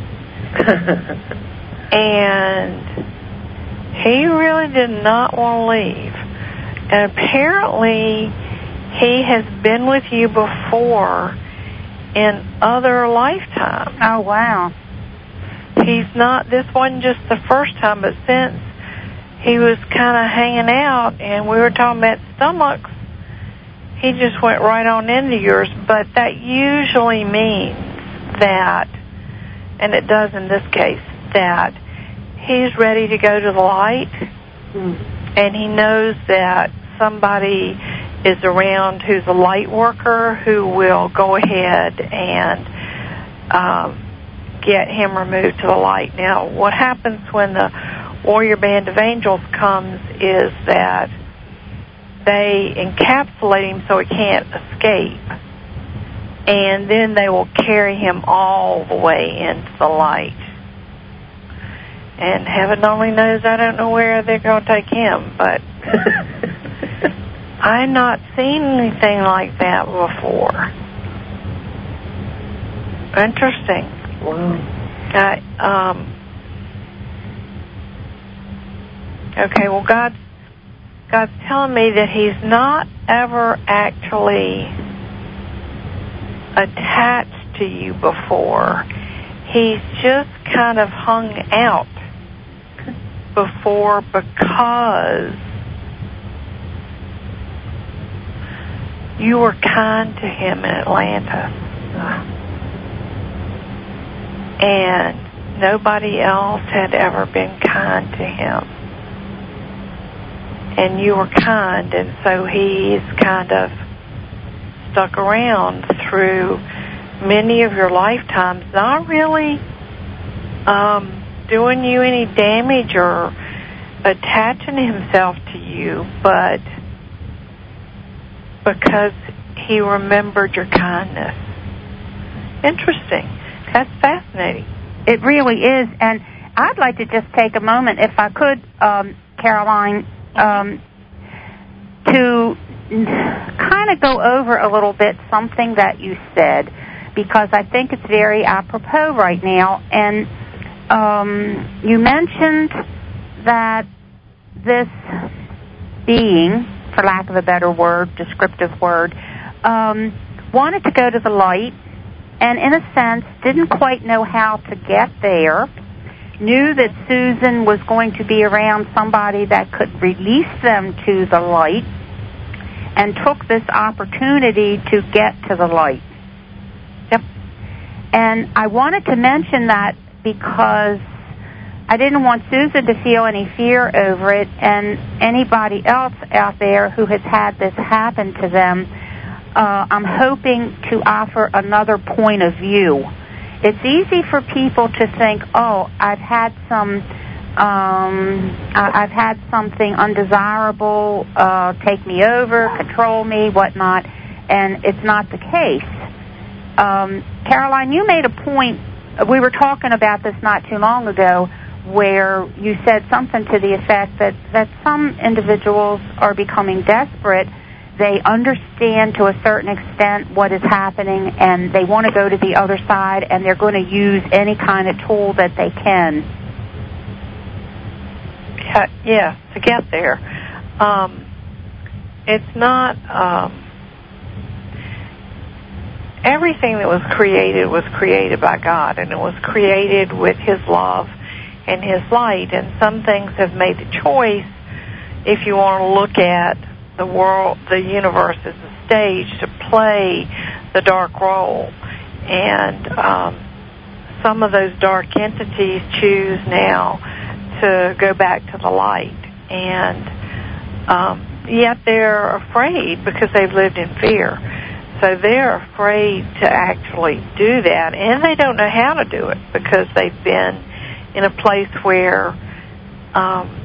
And he really did not want to leave. And apparently he has been with you before in other lifetimes. Oh, wow. He's not, this wasn't just the first time, but since he was kind of hanging out and we were talking about stomachs, he just went right on into yours. But that usually means that, and it does in this case, that he's ready to go to the light, mm. and he knows that somebody is around who's a light worker who will go ahead and um, get him removed to the light. Now, what happens when the warrior band of angels comes is that they encapsulate him so he can't escape, and then they will carry him all the way into the light. And heaven only knows I don't know where they're going to take him, but I've not seen anything like that before. Interesting. Wow. I, um, okay, well, God, God's telling me that he's not ever actually attached to you before. He's just kind of hung out before because you were kind to him in Atlanta. And nobody else had ever been kind to him. And you were kind, and so he's kind of stuck around through many of your lifetimes, not really um, doing you any damage or attaching himself to you, but because he remembered your kindness. Interesting. That's fascinating. It really is, and I'd like to just take a moment, if I could, um, Caroline, um, to kind of go over a little bit something that you said, because I think it's very apropos right now. And um, you mentioned that this being, for lack of a better word, descriptive word, um, wanted to go to the light, and in a sense didn't quite know how to get there, knew that Susan was going to be around somebody that could release them to the light, and took this opportunity to get to the light. Yep. And I wanted to mention that because I didn't want Susan to feel any fear over it, and anybody else out there who has had this happen to them, uh, I'm hoping to offer another point of view. It's easy for people to think, oh, I've had some, um, I've had something undesirable uh, take me over, control me, whatnot, and it's not the case. Um, Caroline, you made a point, we were talking about this not too long ago, where you said something to the effect that, that some individuals are becoming desperate. They understand to a certain extent what is happening, and they want to go to the other side, and they're going to use any kind of tool that they can. Yeah, yeah to get there. Um, it's not... Um, everything that was created was created by God, and it was created with His love and His light, and some things have made the choice, if you want to look at the world, the universe as a stage, to play the dark role. And um, some of those dark entities choose now to go back to the light. And um, yet they're afraid because they've lived in fear. So they're afraid to actually do that, and they don't know how to do it because they've been in a place where um,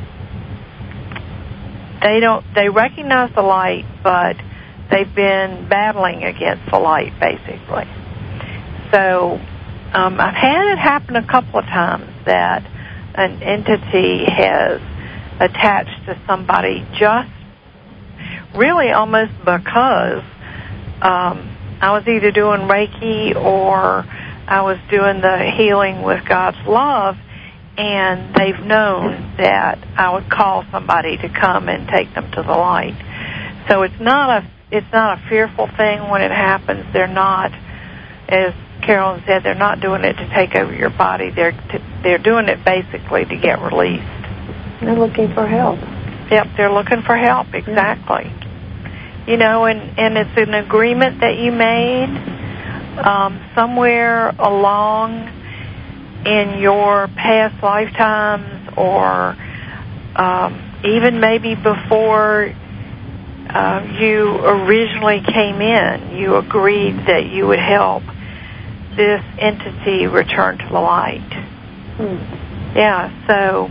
they don't they recognize the light, but they've been battling against the light, basically. So um, I've had it happen a couple of times that an entity has attached to somebody just really almost because um, I was either doing Reiki or I was doing the healing with God's love, and they've known that I would call somebody to come and take them to the light. So it's not a it's not a fearful thing when it happens. They're not, as Carolyn said, they're not doing it to take over your body. They're to, they're doing it basically to get released. They're looking for help. Yep, they're looking for help, exactly. Yeah. You know, and, and it's an agreement that you made um, somewhere along in your past lifetimes, or um, even maybe before uh, you originally came in, you agreed that you would help this entity return to the light. Hmm. Yeah, so,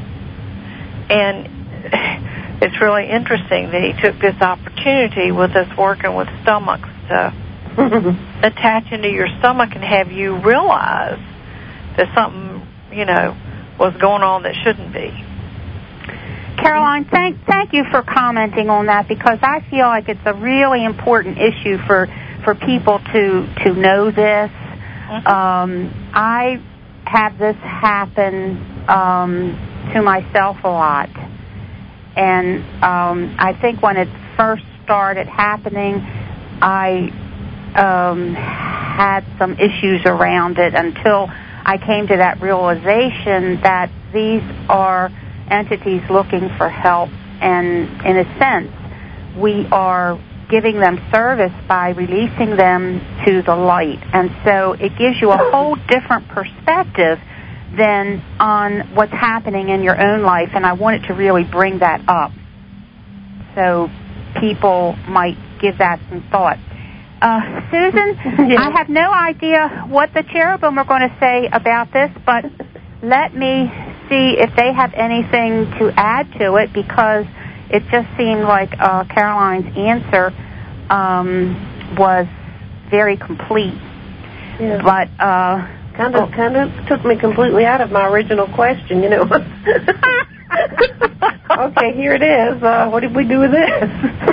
and it's really interesting that he took this opportunity with us working with stomachs to attach into your stomach and have you realize that something, you know, was going on that shouldn't be. Caroline, thank thank you for commenting on that, because I feel like it's a really important issue for, for people to, to know this. Mm-hmm. Um, I have this happen um, to myself a lot. And um, I think when it first started happening, I um, had some issues around it until I came to that realization that these are entities looking for help, and in a sense, we are giving them service by releasing them to the light. And so it gives you a whole different perspective than on what's happening in your own life, and I wanted to really bring that up so people might give that some thought. Uh, Susan, yeah. I have no idea what the cherubim are going to say about this, but let me see if they have anything to add to it, because it just seemed like uh, Caroline's answer um, was very complete. Yeah. But uh, kind of, oh. kind of took me completely out of my original question, you know. Okay, here it is. Uh, what did we do with this?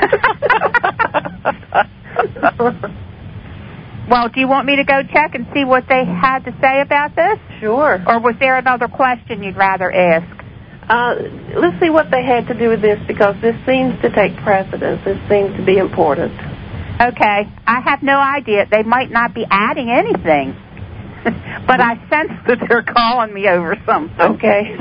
Well, do you want me to go check and see what they had to say about this? Sure. Or was there another question you'd rather ask? Uh, let's see what they had to do with this, because this seems to take precedence. This seems to be important. Okay. I have no idea. They might not be adding anything. But I sense that they're calling me over something. Okay.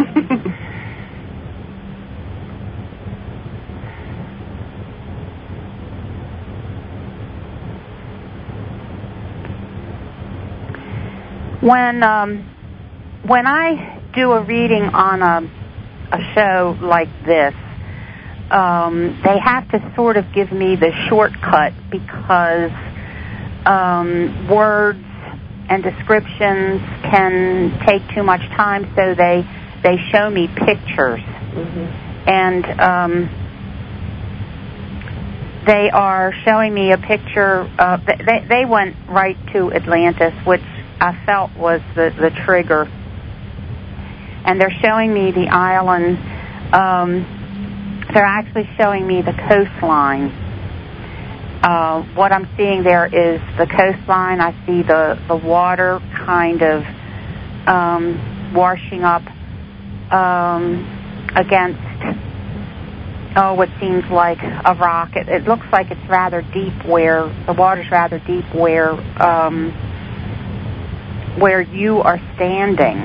When um, when I do a reading on a, a show like this, um, they have to sort of give me the shortcut, because um, words and descriptions can take too much time, so they they show me pictures. Mm-hmm. And um, they are showing me a picture. Uh, they, they went right to Atlantis, which I felt was the, the trigger. And they're showing me the island. Um, they're actually showing me the coastline. Uh, what I'm seeing there is the coastline. I see the, the water kind of um, washing up um, against, oh, what seems like a rock. It, it looks like it's rather deep where, the water's rather deep where, um, where you are standing.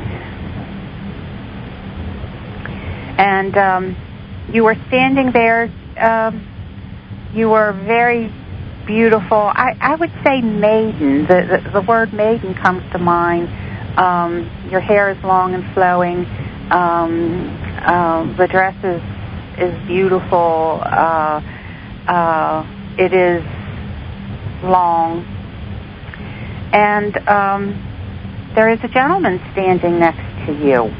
And um, you were standing there, um, you were very beautiful. I, I would say maiden. The, the, the word maiden comes to mind. Um, your hair is long and flowing. Um, uh, the dress is, is beautiful. Uh, uh, it is long. And um, there is a gentleman standing next to you.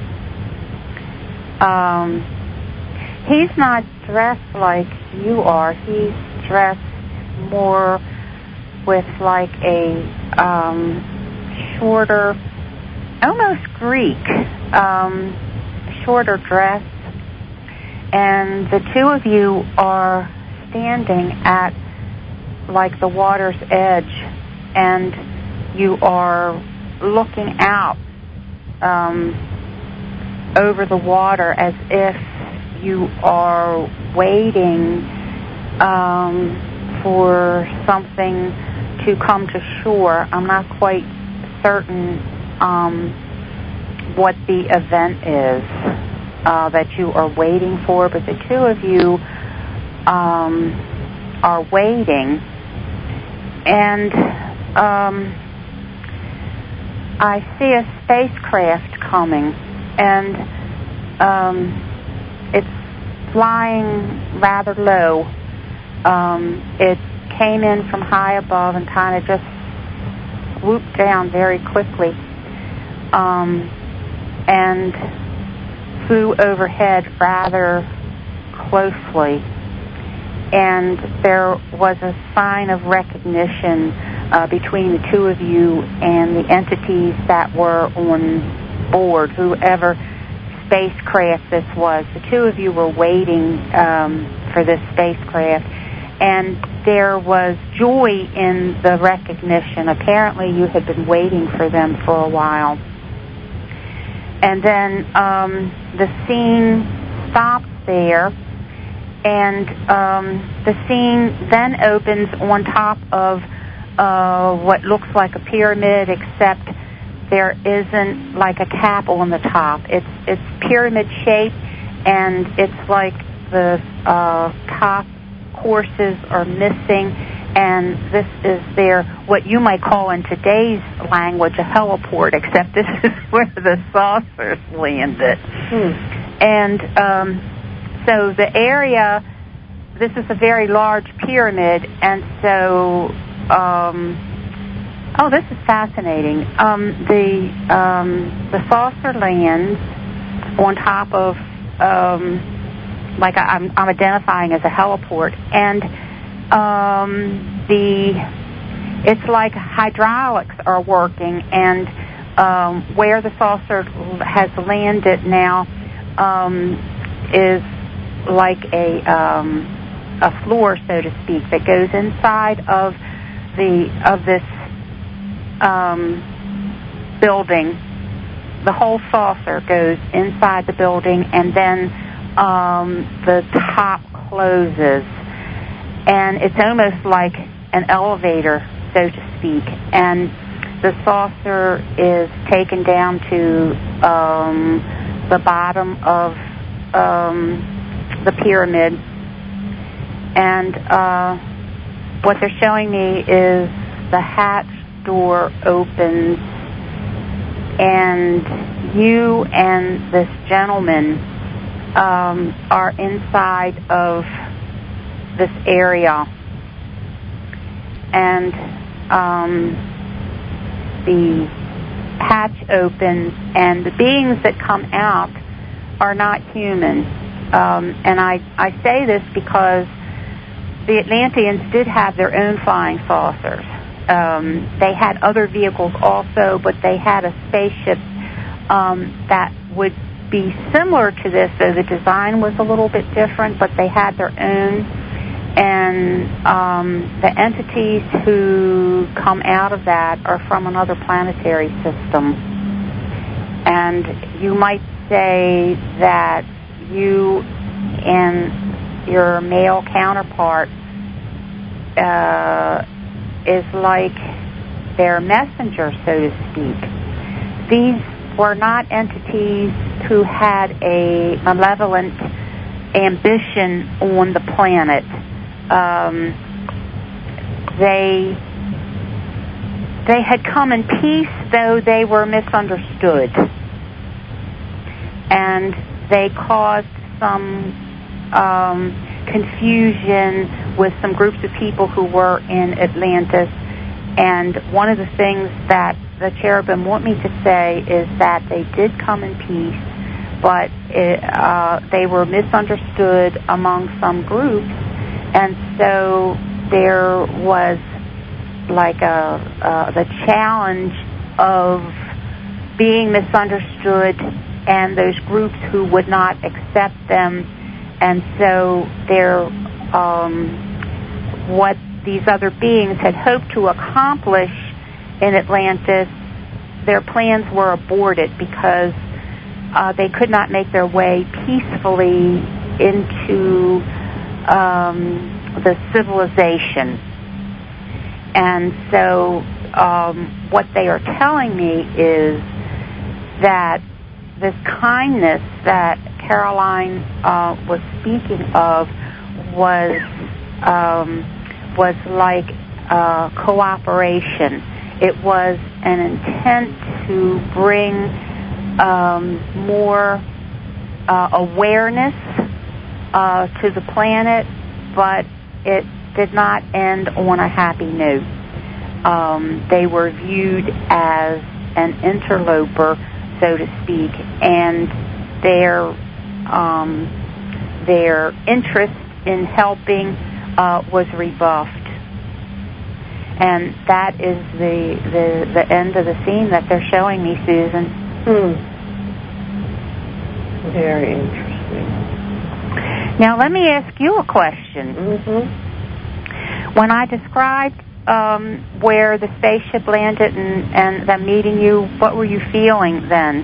Um, he's not dressed like you are. He's dressed more with like a um, shorter, almost Greek, um, shorter dress. And the two of you are standing at like the water's edge, and you are looking out um, over the water as if you are waiting um, for something to come to shore. I'm not quite certain um, what the event is uh, that you are waiting for, but the two of you um, are waiting, and um, I see a spacecraft coming, and um, it's flying rather low. Um, it came in from high above and kind of just swooped down very quickly, um, and flew overhead rather closely. And there was a sign of recognition uh, between the two of you and the entities that were on board, whoever spacecraft this was. The two of you were waiting um, for this spacecraft, and there was joy in the recognition. Apparently you had been waiting for them for a while. And then um, the scene stops there, and um, the scene then opens on top of uh, what looks like a pyramid, except there isn't like a cap on the top. It's it's pyramid shaped, and it's like the uh, top courses are missing, and this is their, what you might call in today's language, a heliport, except this is where the saucers landed. Hmm. And um, so the area, this is a very large pyramid, and so um, oh, this is fascinating. Um, the um, the saucer lands on top of, um, like I, I'm, I'm identifying as a heliport, and um, the it's like hydraulics are working, and um, where the saucer has landed now um, is like a um, a floor, so to speak, that goes inside of the of this um, building. The whole saucer goes inside the building, and then um, the top closes, and it's almost like an elevator, so to speak. And the saucer is taken down to um, the bottom of um, the pyramid, and uh, what they're showing me is the hatch door opens, and you and this gentleman um, are inside of this area, and um, the hatch opens, and the beings that come out are not human. Um, and I, I say this because the Atlanteans did have their own flying saucers. Um, they had other vehicles also, but they had a spaceship um, that would be similar to this, though the design was a little bit different, but they had their own. And um, the entities who come out of that are from another planetary system. And you might say that you and your male counterpart uh, is like their messenger, so to speak. These were not entities who had a malevolent ambition on the planet. Um, they they had come in peace, though they were misunderstood, and they caused some um, confusion with some groups of people who were in Atlantis. And one of the things that the cherubim want me to say is that they did come in peace, but it, uh, they were misunderstood among some groups, and so there was like a uh, the challenge of being misunderstood and those groups who would not accept them. And so there, um, what these other beings had hoped to accomplish in Atlantis, their plans were aborted because uh, they could not make their way peacefully into um, the civilization. And so um, what they are telling me is that this kindness that Caroline uh, was speaking of was um, was like uh, cooperation. It was an intent to bring um, more uh, awareness uh, to the planet, but it did not end on a happy note. Um, they were viewed as an interloper, so to speak, and their um, their interest in helping uh, was rebuffed. And that is the, the the end of the scene that they're showing me, Susan. Hmm. Very interesting. Now let me ask you a question. Mm-hmm. When I described um, where the spaceship landed and, and them meeting you, what were you feeling then?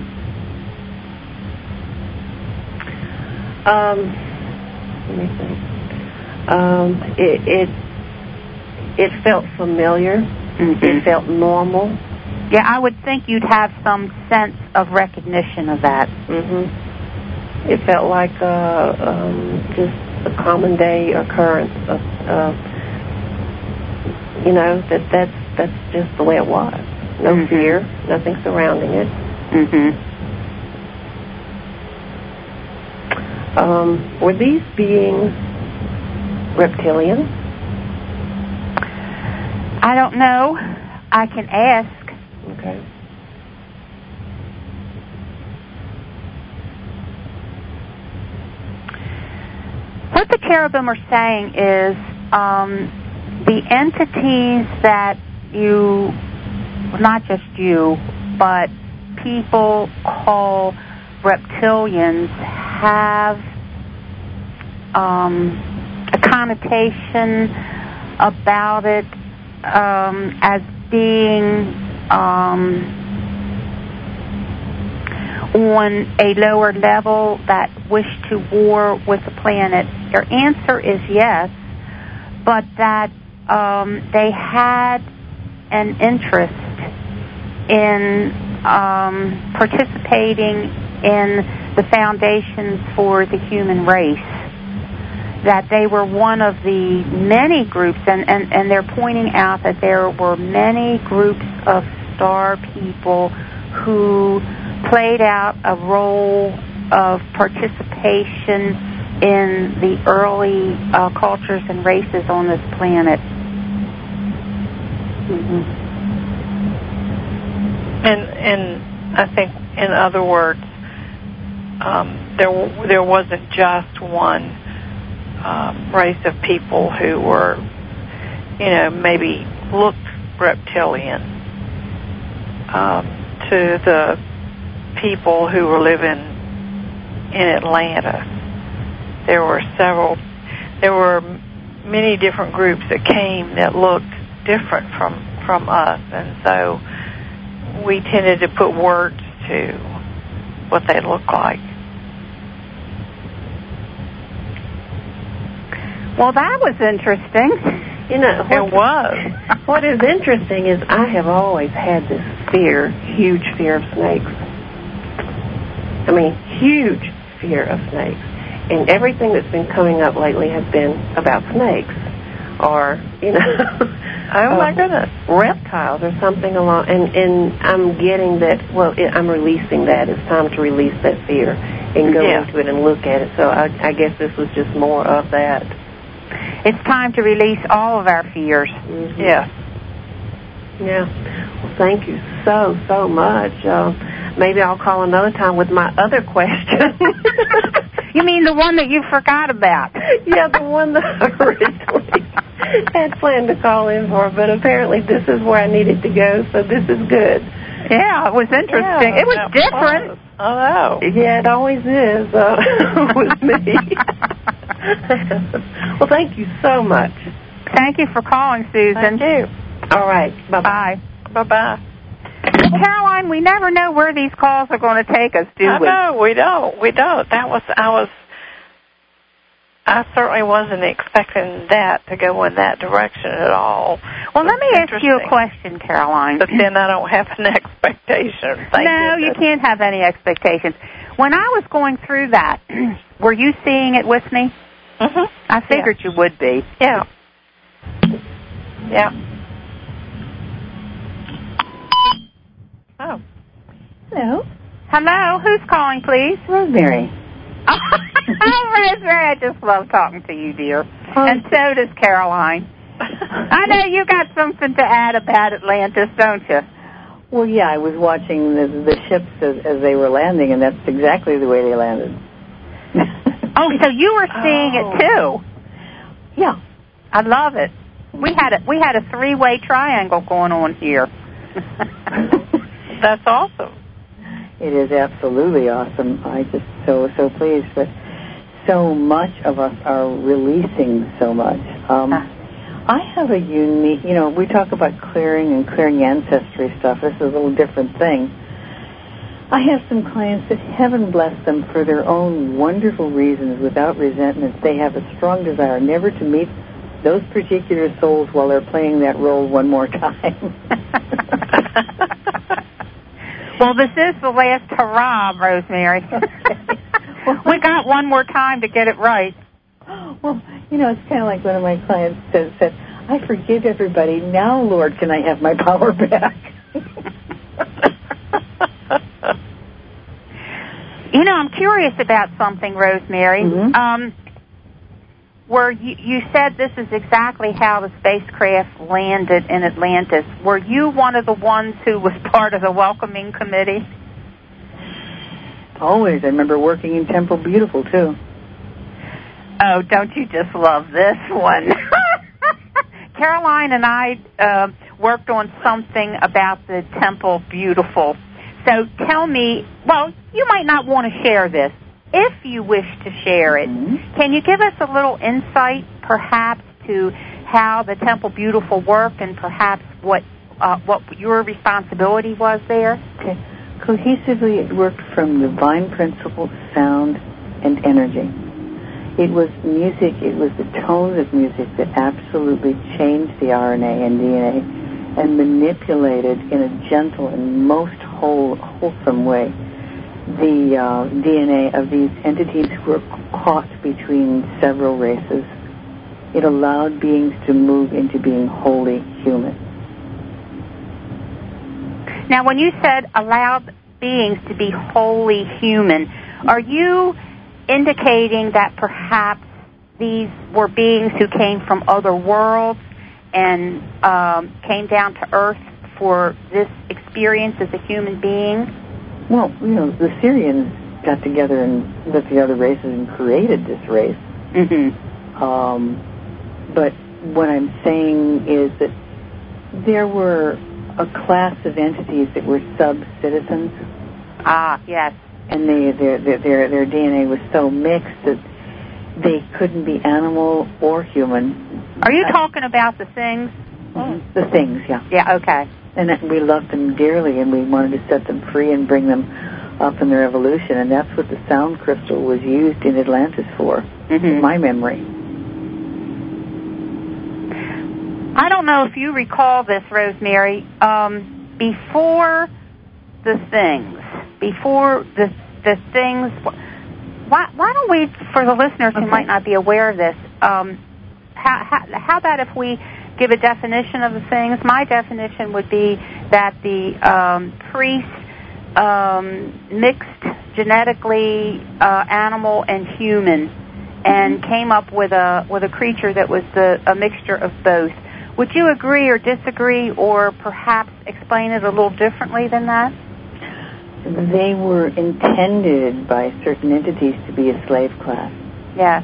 Um, let me think. Um, it, it it felt familiar. Mm-hmm. It felt normal. Yeah, I would think you'd have some sense of recognition of that. Mm-hmm. It felt like uh, um, just a common day occurrence. Of, uh, you know, that that's that's just the way it was. No mm-hmm. fear, nothing surrounding it. Mm-hmm. Um, were these beings reptilian? I don't know. I can ask. Okay. What the cherubim are saying is um, the entities that you, not just you, but people call reptilians have um, a connotation about it um, as being um, on a lower level that wish to war with the planet. Their answer is yes, but that um, they had an interest in um, participating in the foundations for the human race, that they were one of the many groups, and, and, and they're pointing out that there were many groups of star people who played out a role of participation in the early uh, cultures and races on this planet. Mm-hmm. And and I think, in other words, um, there there wasn't just one um, race of people who were, you know, maybe looked reptilian um, to the people who were living in Atlanta. There were several, there were many different groups that came that looked different from, from us, and so we tended to put words to what they look like. Well, that was interesting. You know, what, it was. What is interesting is I have always had this fear, huge fear of snakes. I mean, huge fear of snakes. And everything that's been coming up lately has been about snakes or, you know, oh my uh, goodness, reptiles or something along. And, and I'm getting that, well, it, I'm releasing that. It's time to release that fear and go yeah. into it and look at it. So I, I guess this was just more of that. It's time to release all of our fears. Mm-hmm. Yeah. Yeah. Well, thank you so, so much. Uh, maybe I'll call another time with my other question. You mean the one that you forgot about? Yeah, the one that I originally had planned to call in for, but apparently this is where I needed to go, so this is good. Yeah, it was interesting. Yeah, it was different. Was. Oh, no. Yeah, it always is uh, with me. Well, thank you so much. Thank you for calling, Susan. Thank you. All right. Bye-bye. Bye. Bye-bye. Caroline, we never know where these calls are going to take us, do I we? know, we don't. We don't. That was, I was, I certainly wasn't expecting that to go in that direction at all. Well, let me ask you a question, Caroline. But then I don't have an expectation. Thank no, goodness. you can't have any expectations. When I was going through that, were you seeing it with me? Mm-hmm. I figured yeah. you would be. Yeah. Yeah. Oh. Hello. Hello. Who's calling, please? Rosemary. Oh, Rosemary, I just love talking to you, dear. Oh. And so does Caroline. I know you got something to add about Atlantis, don't you? Well, yeah, I was watching the, the ships as, as they were landing, and that's exactly the way they landed. Oh, so you were seeing oh. it too? Yeah. I love it. We had a, we had a three-way triangle going on here. That's awesome. It is absolutely awesome. I just so, so pleased that so much of us are releasing so much. Um, uh. I have a unique, you know, we talk about clearing and clearing ancestry stuff. This is a little different thing. I have some clients that heaven bless them for their own wonderful reasons without resentment. They have a strong desire never to meet those particular souls while they're playing that role one more time. Well, this is the last hurrah, Rosemary. Okay. Well, we got one more time to get it right. Well, you know, it's kind of like one of my clients said, said, I forgive everybody. Now, Lord, can I have my power back? You know, I'm curious about something, Rosemary. Mm-hmm. Um, were you, you said this is exactly how the spacecraft landed in Atlantis. Were you one of the ones who was part of the welcoming committee? Always. I remember working in Temple Beautiful, too. Oh, don't you just love this one? Caroline and I uh, worked on something about the Temple Beautiful. So tell me, well, you might not want to share this. If you wish to share it, mm-hmm. can you give us a little insight, perhaps, to how the Temple Beautiful worked and perhaps what uh, what your responsibility was there? Okay. Cohesively, it worked from divine principle, sound, and energy. It was music, it was the tones of music that absolutely changed the R N A and D N A and manipulated in a gentle and most whole, wholesome way the uh, D N A of these entities who were caught between several races. It allowed beings to move into being wholly human. Now, when you said allowed beings to be wholly human, are you indicating that perhaps these were beings who came from other worlds and um, came down to Earth for this experience as a human being? Well, you know, the Syrians got together and with the other races and created this race. Mm-hmm. Um, but what I'm saying is that there were a class of entities that were sub-citizens. Ah, yes. And they, their, their, their, their D N A was so mixed that they couldn't be animal or human. Are you uh, talking about the things? Mm-hmm. The things, yeah. Yeah, okay. And that we loved them dearly, and we wanted to set them free and bring them up in their evolution, and that's what the sound crystal was used in Atlantis for, mm-hmm. in my memory. I don't know if you recall this, Rosemary. Um, before the things, before the the things, why, why don't we, for the listeners who okay. might not be aware of this, um, how, how, how about if we give a definition of the things? My definition would be that the um, priests um, mixed genetically uh, animal and human, and mm-hmm. came up with a with a creature that was the, a mixture of both. Would you agree or disagree, or perhaps explain it a little differently than that? They were intended by certain entities to be a slave class. Yes.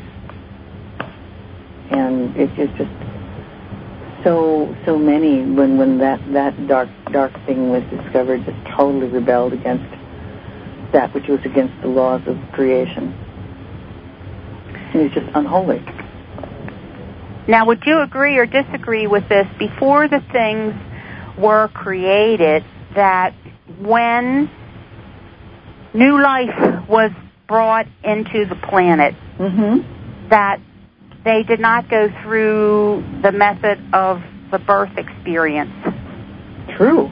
And it's just, just so so many when when that, that dark dark thing was discovered, just totally rebelled against that which was against the laws of creation. It was just unholy. Now, would you agree or disagree with this? Before the things were created, that when new life was brought into the planet, mm-hmm. that they did not go through the method of the birth experience? True.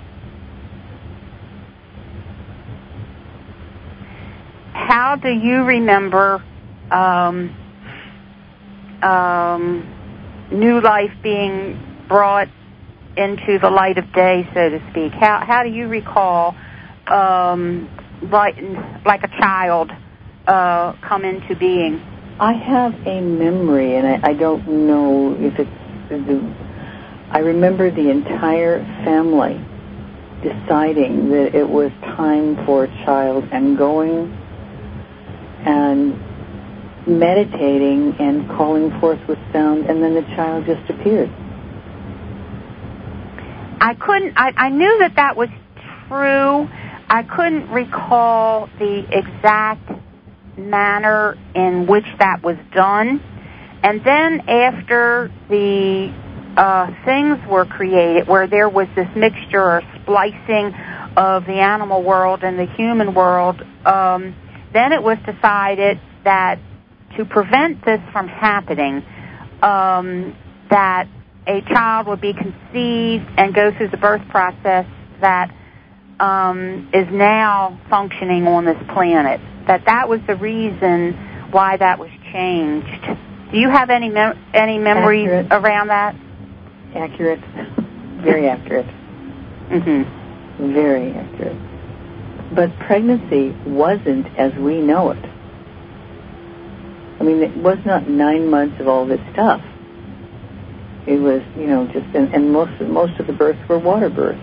How do you remember um, um, new life being brought into the light of day, so to speak? How how do you recall, um, like, like a child uh, come into being? I have a memory, and I, I don't know if it's the, I remember the entire family deciding that it was time for a child and going and meditating and calling forth with sound, and then the child just appeared. I couldn't, I, I knew that that was true. I couldn't recall the exact manner in which that was done. And then after the uh, things were created, where there was this mixture or splicing of the animal world and the human world, um, then it was decided that to prevent this from happening, um, that a child would be conceived and go through the birth process that um, is now functioning on this planet. That that was the reason why that was changed. Do you have any mem- any memories accurate. around that? Accurate. Very accurate. Mm-hmm. Very accurate. But pregnancy wasn't as we know it. I mean, it was not nine months of all this stuff. It was, you know, just, and, and most, most of the births were water births.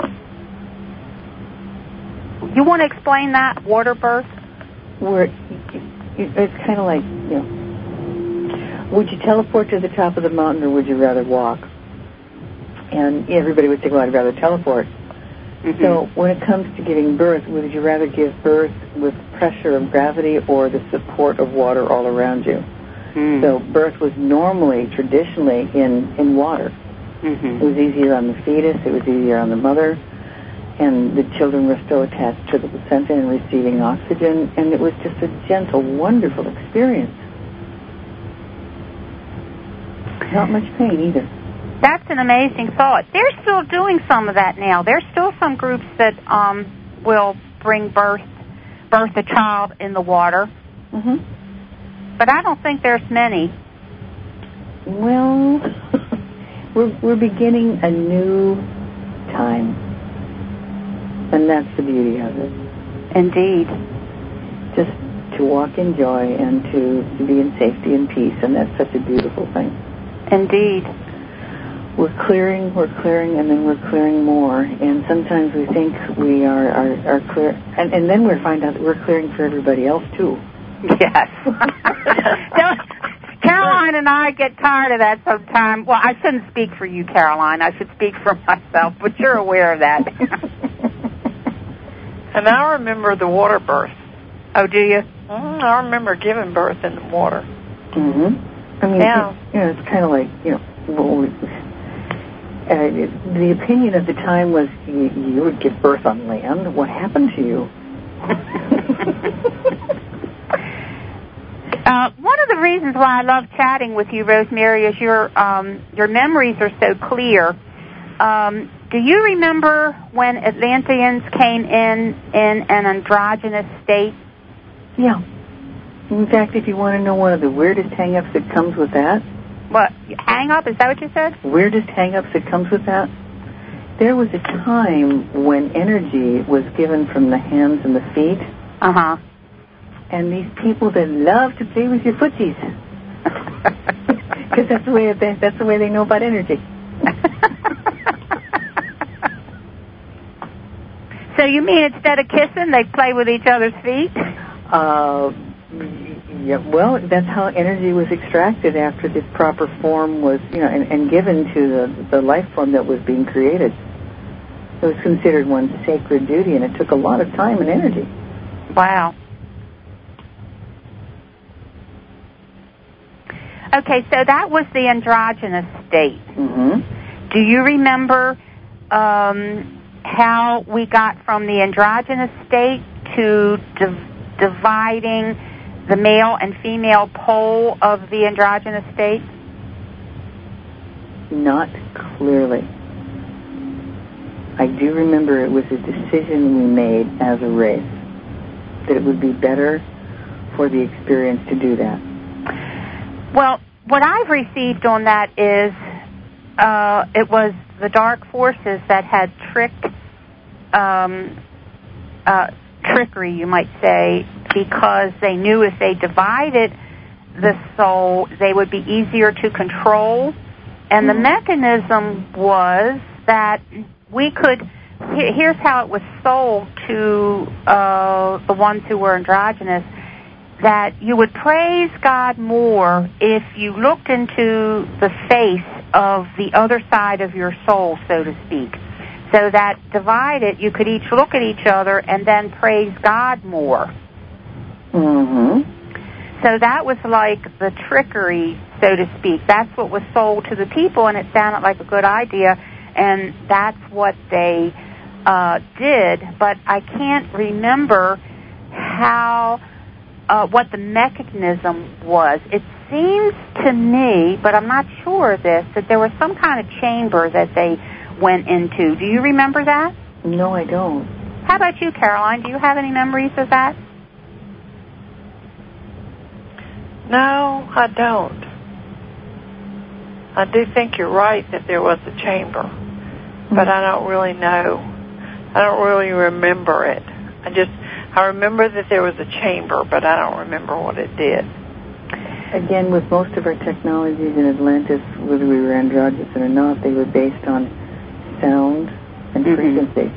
You want to explain that, water birth? Where it, it, it's kind of like, you know, would you teleport to the top of the mountain or would you rather walk? And everybody would say, well, I'd rather teleport. Mm-hmm. So when it comes to giving birth, would you rather give birth with pressure of gravity or the support of water all around you? Mm. So birth was normally, traditionally, in, in water. Mm-hmm. It was easier on the fetus, it was easier on the mother, and the children were still attached to the placenta and receiving oxygen, and it was just a gentle, wonderful experience. Not much pain either. That's an amazing thought. They're still doing some of that now. There's still some groups that um, will bring birth, birth a child in the water. Mm-hmm. But I don't think there's many. Well, we're we're beginning a new time, and that's the beauty of it. Indeed. Just to walk in joy and to, to be in safety and peace, and that's such a beautiful thing. Indeed. We're clearing, we're clearing, and then we're clearing more. And sometimes we think we are, are, are clear, and, and then we find out that we're clearing for everybody else, too. Yes. Caroline and I get tired of that sometimes. Well, I shouldn't speak for you, Caroline. I should speak for myself, but you're aware of that. And I remember the water birth. Oh, do you? Mm, I remember giving birth in the water. Mm-hmm. I mean, yeah. it, you know, it's kind of like, you know, well, uh, it, the opinion at the time was you, you would give birth on land. What happened to you? Uh, one of the reasons why I love chatting with you, Rosemary, is your um, your memories are so clear. Um, do you remember when Atlanteans came in in an androgynous state? Yeah. In fact, if you want to know one of the weirdest hang-ups that comes with that. What? Hang-up? Is that what you said? Weirdest hang-ups that comes with that? There was a time when energy was given from the hands and the feet. Uh-huh. And these people that love to play with your footsies, because that's the way they, that's the way they know about energy. So you mean instead of kissing, they play with each other's feet? Uh, yeah. Well, that's how energy was extracted after the proper form was, you know, and, and given to the the life form that was being created. It was considered one's sacred duty, and it took a lot of time and energy. Wow. Okay, so that was the androgynous state. Mm-hmm. Do you remember um, how we got from the androgynous state to div- dividing the male and female pole of the androgynous state? Not clearly. I do remember it was a decision we made as a race, that it would be better for the experience to do that. Well, what I've received on that is uh, it was the dark forces that had tricked, um, uh, trickery, you might say, because they knew if they divided the soul, they would be easier to control. And the mechanism was that we could, here's how it was sold to uh, the ones who were androgynous, that you would praise God more if you looked into the face of the other side of your soul, so to speak. So that divided, you could each look at each other and then praise God more. Mm-hmm. So that was like the trickery, so to speak. That's what was sold to the people, and it sounded like a good idea, and that's what they uh, did. But I can't remember how... Uh, what the mechanism was. It seems to me, but I'm not sure of this, that there was some kind of chamber that they went into. Do you remember that? No, I don't. How about you, Caroline? Do you have any memories of that? No, I don't. I do think you're right that there was a chamber, mm-hmm. but I don't really know. I don't really remember it. I just... I remember that there was a chamber, but I don't remember what it did. Again, with most of our technologies in Atlantis, whether we were androgynous or not, they were based on sound and mm-hmm. frequency,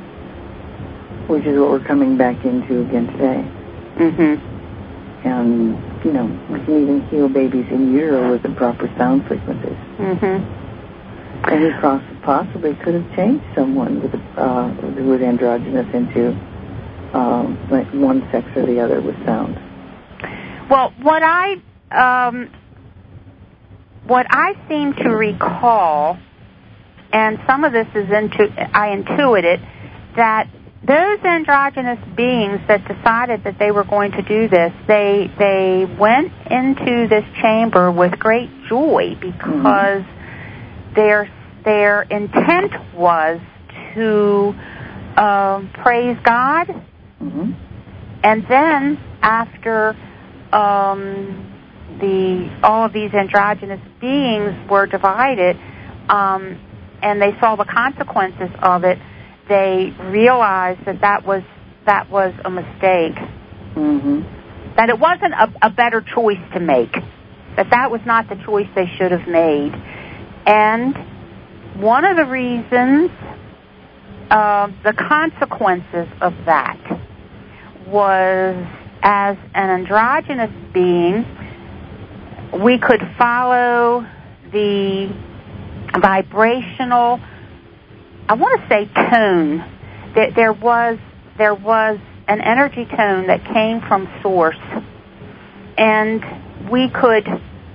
which is what we're coming back into again today. Mm-hmm. And, you know, we can even heal babies in utero with the proper sound frequencies. Mm-hmm. And we possibly could have changed someone with uh, who was androgynous into um, like one sex or the other with sound. Well, what I um, what I seem to recall, and some of this is into I intuit it, that those androgynous beings that decided that they were going to do this, they they went into this chamber with great joy because mm-hmm. their their intent was to uh, praise God, mm-hmm. and then after um, the all of these androgynous beings were divided, um, and they saw the consequences of it, they realized that that was that was a mistake. Mm-hmm. That it wasn't a, a better choice to make. That that was not the choice they should have made. And one of the reasons, uh, the consequences of that was, as an androgynous being, we could follow the vibrational, I want to say tone, that there was there was an energy tone that came from source, and we could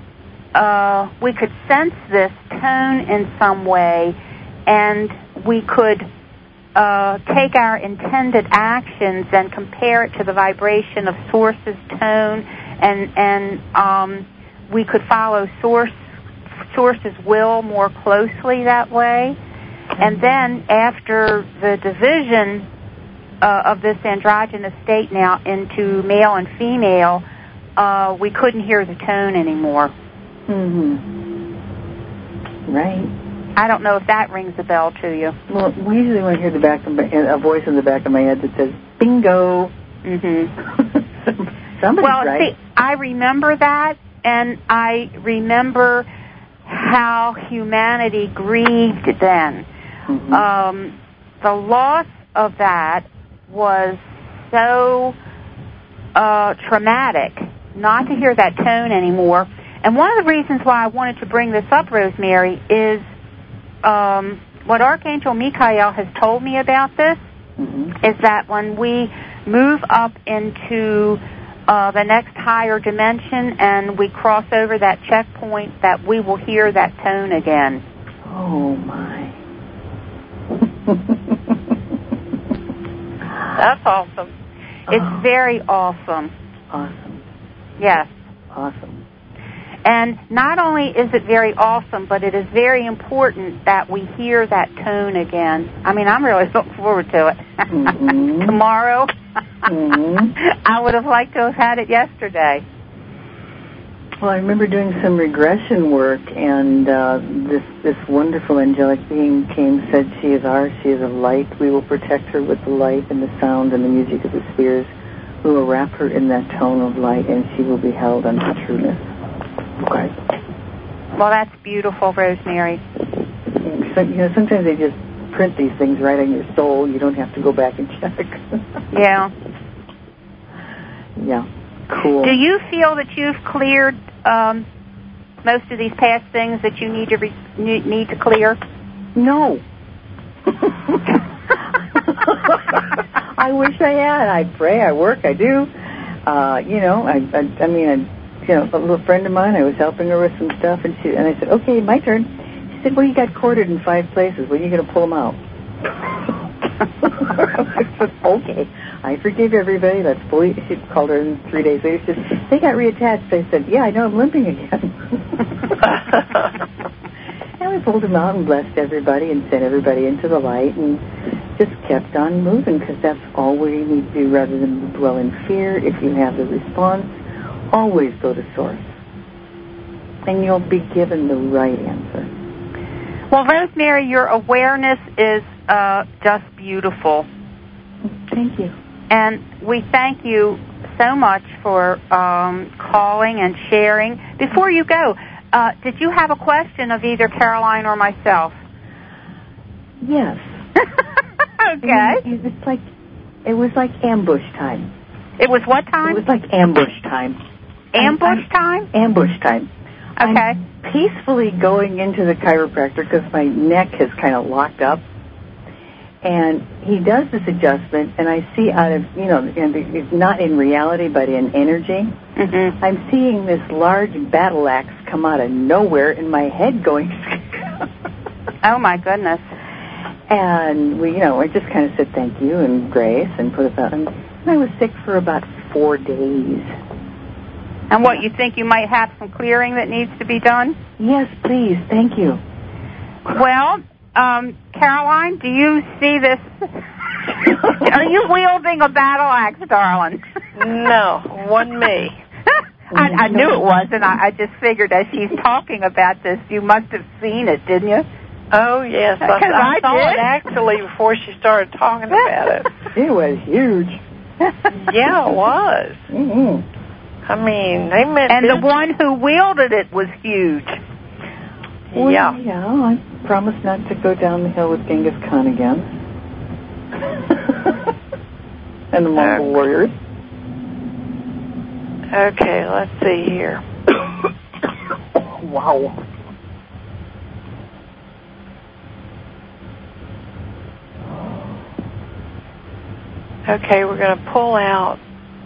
uh, we could sense this tone in some way, and we could uh, take our intended actions and compare it to the vibration of source's tone, and and um, we could follow source source's will more closely that way. And then after the division uh, of this androgynous state now into male and female, uh, we couldn't hear the tone anymore. Mm-hmm. Right. I don't know if that rings a bell to you. Well, we usually want to hear the back of my, a voice in the back of my head that says, bingo. Mm-hmm. Somebody's well, right. see, I remember that, and I remember how humanity grieved then. Mm-hmm. Um, the loss of that was so uh, traumatic, not to hear that tone anymore. And one of the reasons why I wanted to bring this up, Rosemary, is um, what Archangel Michael has told me about this, mm-hmm. is that when we move up into uh, the next higher dimension and we cross over that checkpoint, that we will hear that tone again. Oh, my. That's awesome. It's oh. very awesome. Awesome. Yes. Awesome. And not only is it very awesome, but it is very important that we hear that tone again. I mean, I'm really looking forward to it. Mm-hmm. Tomorrow, mm-hmm. I would have liked to have had it yesterday. Well, I remember doing some regression work, and uh, this this wonderful angelic being came, said, she is ours, she is of light. We will protect her with the light and the sound and the music of the spheres. We will wrap her in that tone of light, and she will be held unto trueness. Okay. Well, that's beautiful, Rosemary. So, you know, sometimes they just print these things right on your soul. You don't have to go back and check. Yeah. Yeah. Cool. Do you feel that you've cleared um, most of these past things that you need to re- need to clear? No. I wish I had. I pray, I work, I do. Uh, you know, I, I, I mean, I, you know, a little friend of mine, I was helping her with some stuff, and she, and I said, okay, my turn. She said, well, you got corded in five places. When are you going to pull them out? I said, okay. I forgive everybody. That's fully, she called her in three days later. She said, they got reattached. I said, yeah, I know, I'm limping again. And we pulled them out and blessed everybody and sent everybody into the light and just kept on moving, because that's all we need to do rather than dwell in fear. If you have the response, always go to source, and you'll be given the right answer. Well, Rosemary, your awareness is uh, just beautiful. Thank you. And we thank you so much for um, calling and sharing. Before you go, uh, did you have a question of either Caroline or myself? Yes. Okay. It was like it was like ambush time. It was what time? It was like ambush time. Ambush I'm, time? Ambush time. Okay. I'm peacefully going into the chiropractor because my neck has kind of locked up. And he does this adjustment, and I see out of, you know, and it's not in reality, but in energy, mm-hmm. I'm seeing this large battle axe come out of nowhere in my head going... Oh, my goodness. And, we, you know, I just kind of said thank you and grace and put it on. And I was sick for about four days. And what, you think you might have some clearing that needs to be done? Yes, please. Thank you. Well... Um, Caroline, do you see this? Are you wielding a battle axe, darling? No, one me. I, I knew it was, and I, I just figured as she's talking about this, you must have seen it, didn't you? Oh, yes. I, I, I saw did. it actually before she started talking about it. It was huge. Yeah, it was. Mm-hmm. I mean, they meant And business. the one who wielded it was huge. Well, yeah. Yeah, I promise not to go down the hill with Genghis Khan again. And the Mongol Okay. warriors. Okay, let's see here. Wow. Okay, we're going to pull out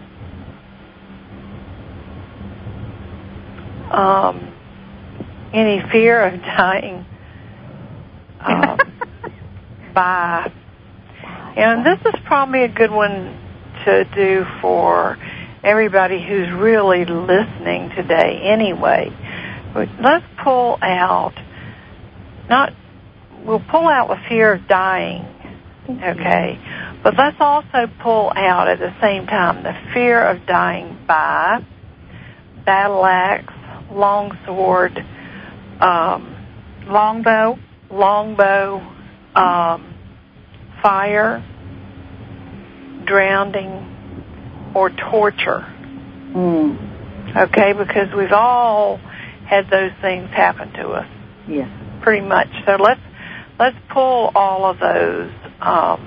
um, any fear of dying um, by, and this is probably a good one to do for everybody who's really listening today anyway. But let's pull out, not, we'll pull out the fear of dying, okay, but let's also pull out at the same time the fear of dying by battle axe, longsword, um, longbow, longbow, um, fire, drowning, or torture. Mm. Okay, because we've all had those things happen to us. Yes. Pretty much. So let's let's pull all of those um,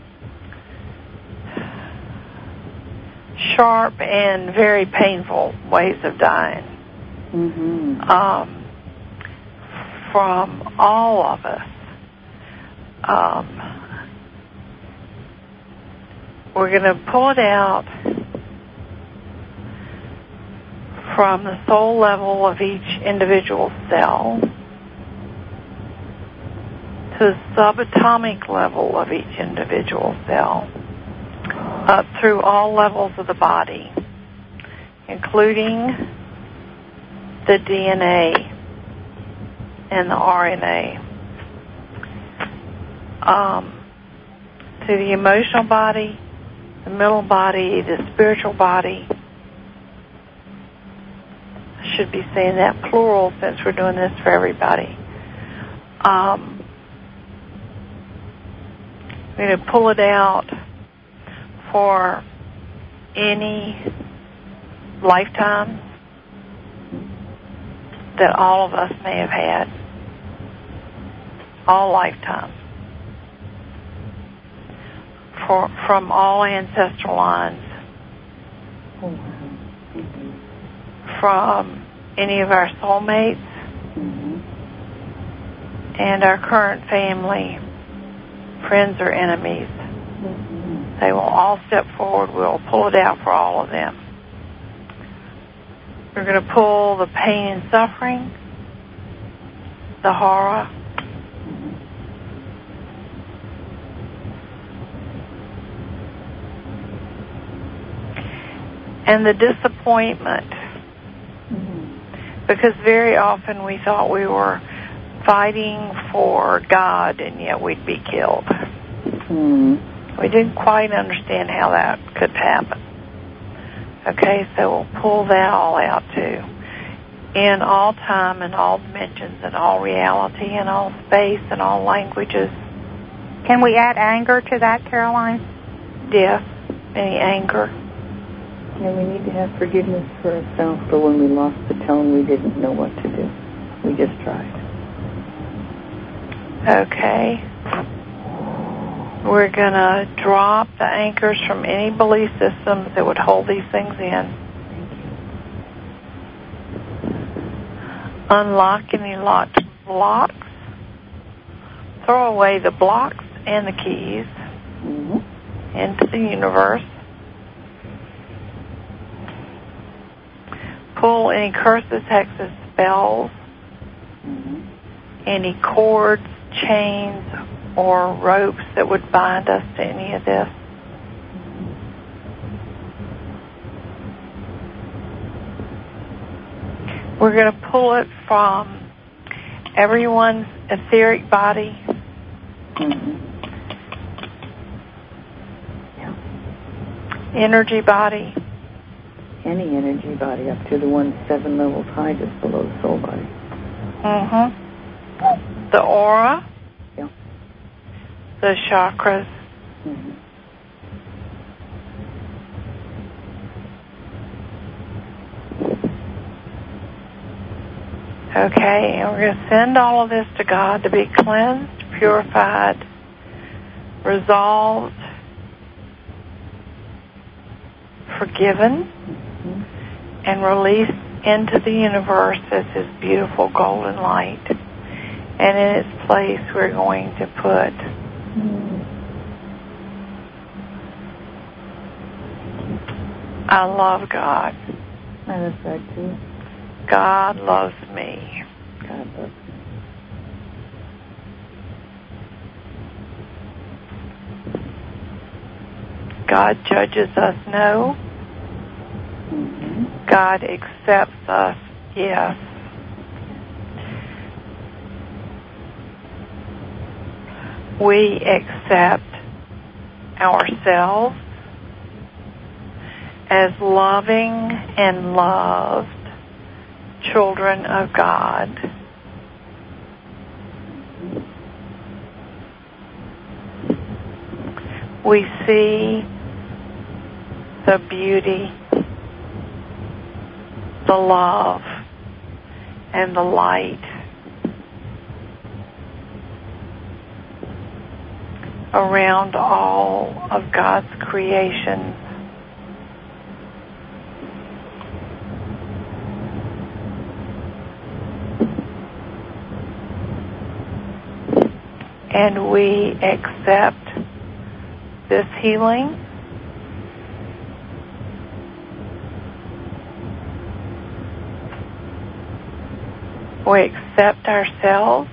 sharp and very painful ways of dying. Mm-hmm. Um, from all of us. Um, we're going to pull it out from the soul level of each individual cell to the subatomic level of each individual cell, up through all levels of the body, including the D N A and the R N A, um, to the emotional body, the mental body, the spiritual body. I should be saying that plural since we're doing this for everybody. Um, we're going to pull it out for any lifetime that all of us may have had. All lifetimes. For, from all ancestral lines. Oh, wow. Mm-hmm. From any of our soulmates Mm-hmm. and our current family, friends or enemies. Mm-hmm. They will all step forward. We'll pull it out for all of them. We're going to pull the pain and suffering, the horror, and the disappointment. Mm-hmm. Because very often we thought we were fighting for God and yet we'd be killed. Mm-hmm. We didn't quite understand how that could happen. Okay, so we'll pull that all out too. In all time and all dimensions and all reality and all space and all languages. Can we add anger to that, Caroline? Yes, any anger. And we need to have forgiveness for ourselves for when we lost the tone, we didn't know what to do. We just tried. Okay. We're going to drop the anchors from any belief systems that would hold these things in. Unlock any locked blocks. Throw away the blocks and the keys mm-hmm. into the universe. Pull any curses, hexes, spells, mm-hmm. any cords, chains, or ropes that would bind us to any of this. We're going to pull it from everyone's etheric body. Mm-hmm. Yeah. Energy body. Any energy body up to the one seven levels high just below the soul body. Mm-hmm. The aura. Yeah. The chakras. Mm-hmm. Okay, and we're going to send all of this to God to be cleansed, purified, resolved, forgiven, mm-hmm. and released into the universe as His beautiful golden light. And in its place, we're going to put mm-hmm. I love God. I love God too. God loves me. God loves me. God judges us no. Mm-hmm. God accepts us yes. We accept ourselves as loving and loved children of God. We see the beauty, the love, and the light around all of God's creation. And we accept this healing. We accept ourselves.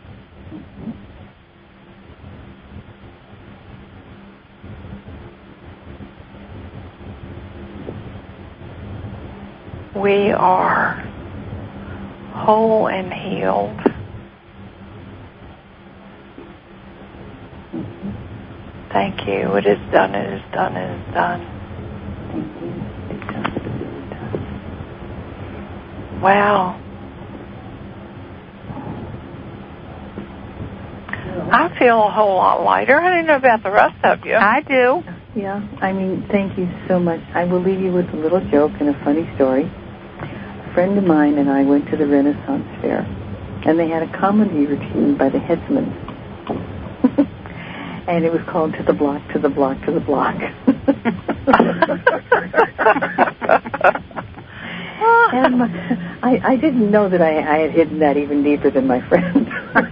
We are whole and healed. Thank you. It is done, it is done, it is done. Thank you. It's done, it is done. Wow. I feel a whole lot lighter. I don't know about the rest of you. I do. Yeah. I mean, thank you so much. I will leave you with a little joke and a funny story. A friend of mine and I went to the Renaissance Fair, and they had a comedy routine by the Headsman. And it was called To the Block, To the Block, To the Block. And my, I, I didn't know that I, I had hidden that even deeper than my friend.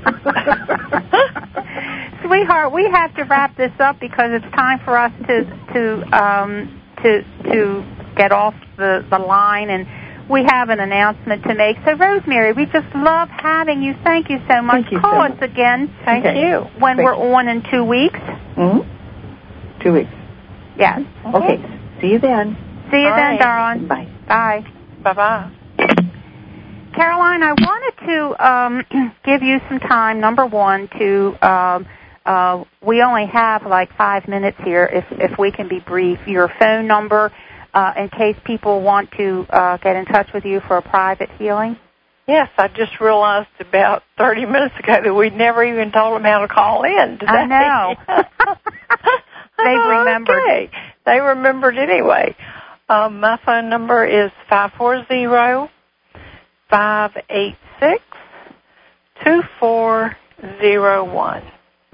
Sweetheart, we have to wrap this up because it's time for us to to um, to to get off the, the line, and we have an announcement to make. So, Rosemary, we just love having you. Thank you so much. Thank you Call so us much. again. Thank okay. you. When Thank we're you. on in two weeks. Mm-hmm. Two weeks. Yes. Mm-hmm. Okay. See you then. See you All then, right. darling. Bye. Bye. Bye-bye. Caroline, I wanted to um, give you some time, number one, to, um, uh, we only have like five minutes here, if, if we can be brief, your phone number uh, in case people want to uh, get in touch with you for a private healing. Yes, I just realized about thirty minutes ago that we'd never even told them how to call in today. I know. They've remembered. Okay. they remembered anyway. Um, my phone number is five four zero, five eight six, two four zero one.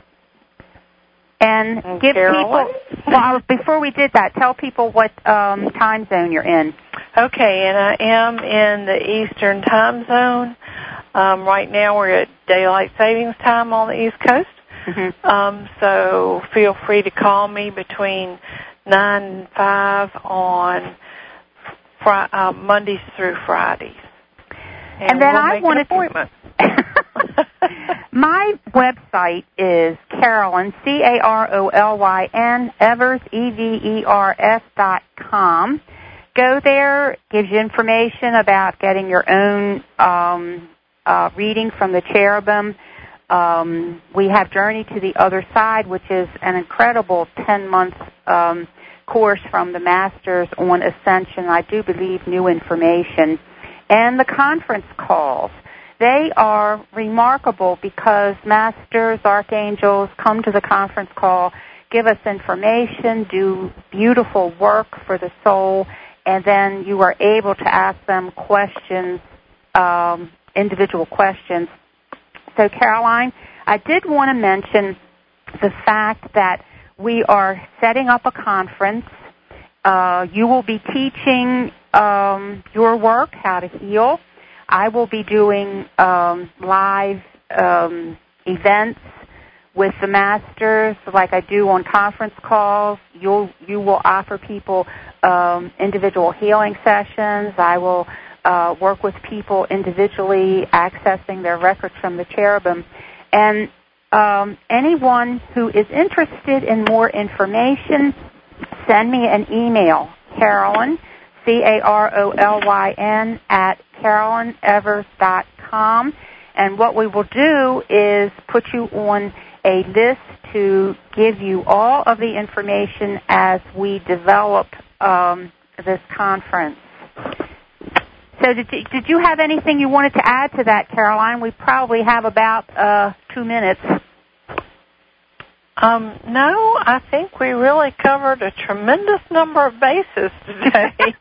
And, and give Carolyn? people, well, before we did that, tell people what um, time zone you're in. Okay, and I am in the Eastern time zone. Um, right now we're at daylight savings time on the East Coast. Mm-hmm. Um, so feel free to call me between nine and five on fri- uh, Mondays through Fridays. And, and then we'll I make wanted an appointment. To my website is Carolyn, C A R O L Y N, Evers, E V E R S dot com. Go there, gives you information about getting your own um, uh, reading from the cherubim. Um, we have Journey to the Other Side, which is an incredible ten-month um, course from the Masters on Ascension. I do believe new information. And the conference calls. They are remarkable because Masters, Archangels come to the conference call, give us information, do beautiful work for the soul, and then you are able to ask them questions, um, individual questions. So, Caroline, I did want to mention the fact that we are setting up a conference. Uh, you will be teaching um, your work, how to heal. I will be doing um, live um, events with the Masters, like I do on conference calls. You'll you will offer people um, individual healing sessions. I will uh, work with people individually, accessing their records from the cherubim. And um, anyone who is interested in more information, send me an email, Carolyn, C A R O L Y N, at carolyn evers dot com. And what we will do is put you on a list to give you all of the information as we develop um, this conference. So did you, did you have anything you wanted to add to that, Caroline? We probably have about uh, two minutes. Um, no, I think we really covered a tremendous number of bases today.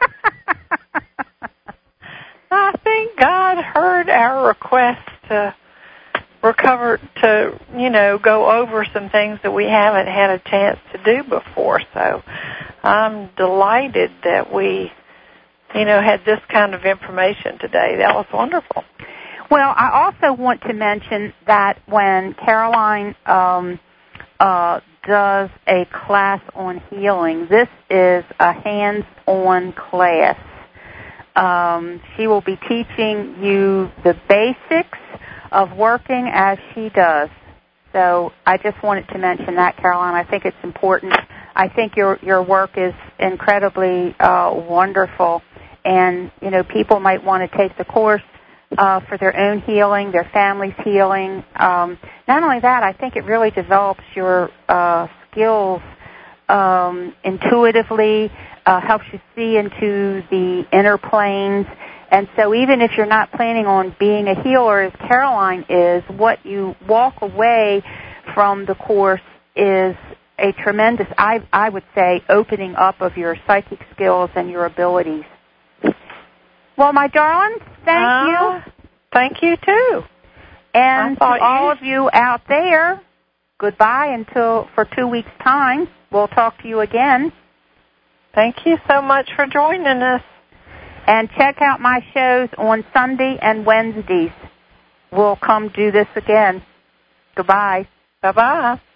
I think God heard our request to recover, to, you know, go over some things that we haven't had a chance to do before. So I'm delighted that we, you know, had this kind of information today. That was wonderful. Well, I also want to mention that when Caroline um, uh, does a class on healing, this is a hands-on class. Um, she will be teaching you the basics of working as she does. So I just wanted to mention that, Caroline. I think it's important. I think your your work is incredibly uh, wonderful, and you know people might want to take the course uh, for their own healing, their family's healing. Um, not only that, I think it really develops your uh, skills um, intuitively. Uh, helps you see into the inner planes. And so even if you're not planning on being a healer, as Caroline is, what you walk away from the course is a tremendous, I, I would say, opening up of your psychic skills and your abilities. Well, my darlings, thank uh, you. Thank you, too. And to all you... of you out there, goodbye until for two weeks' time. We'll talk to you again. Thank you so much for joining us. And check out my shows on Sunday and Wednesdays. We'll come do this again. Goodbye. Bye-bye.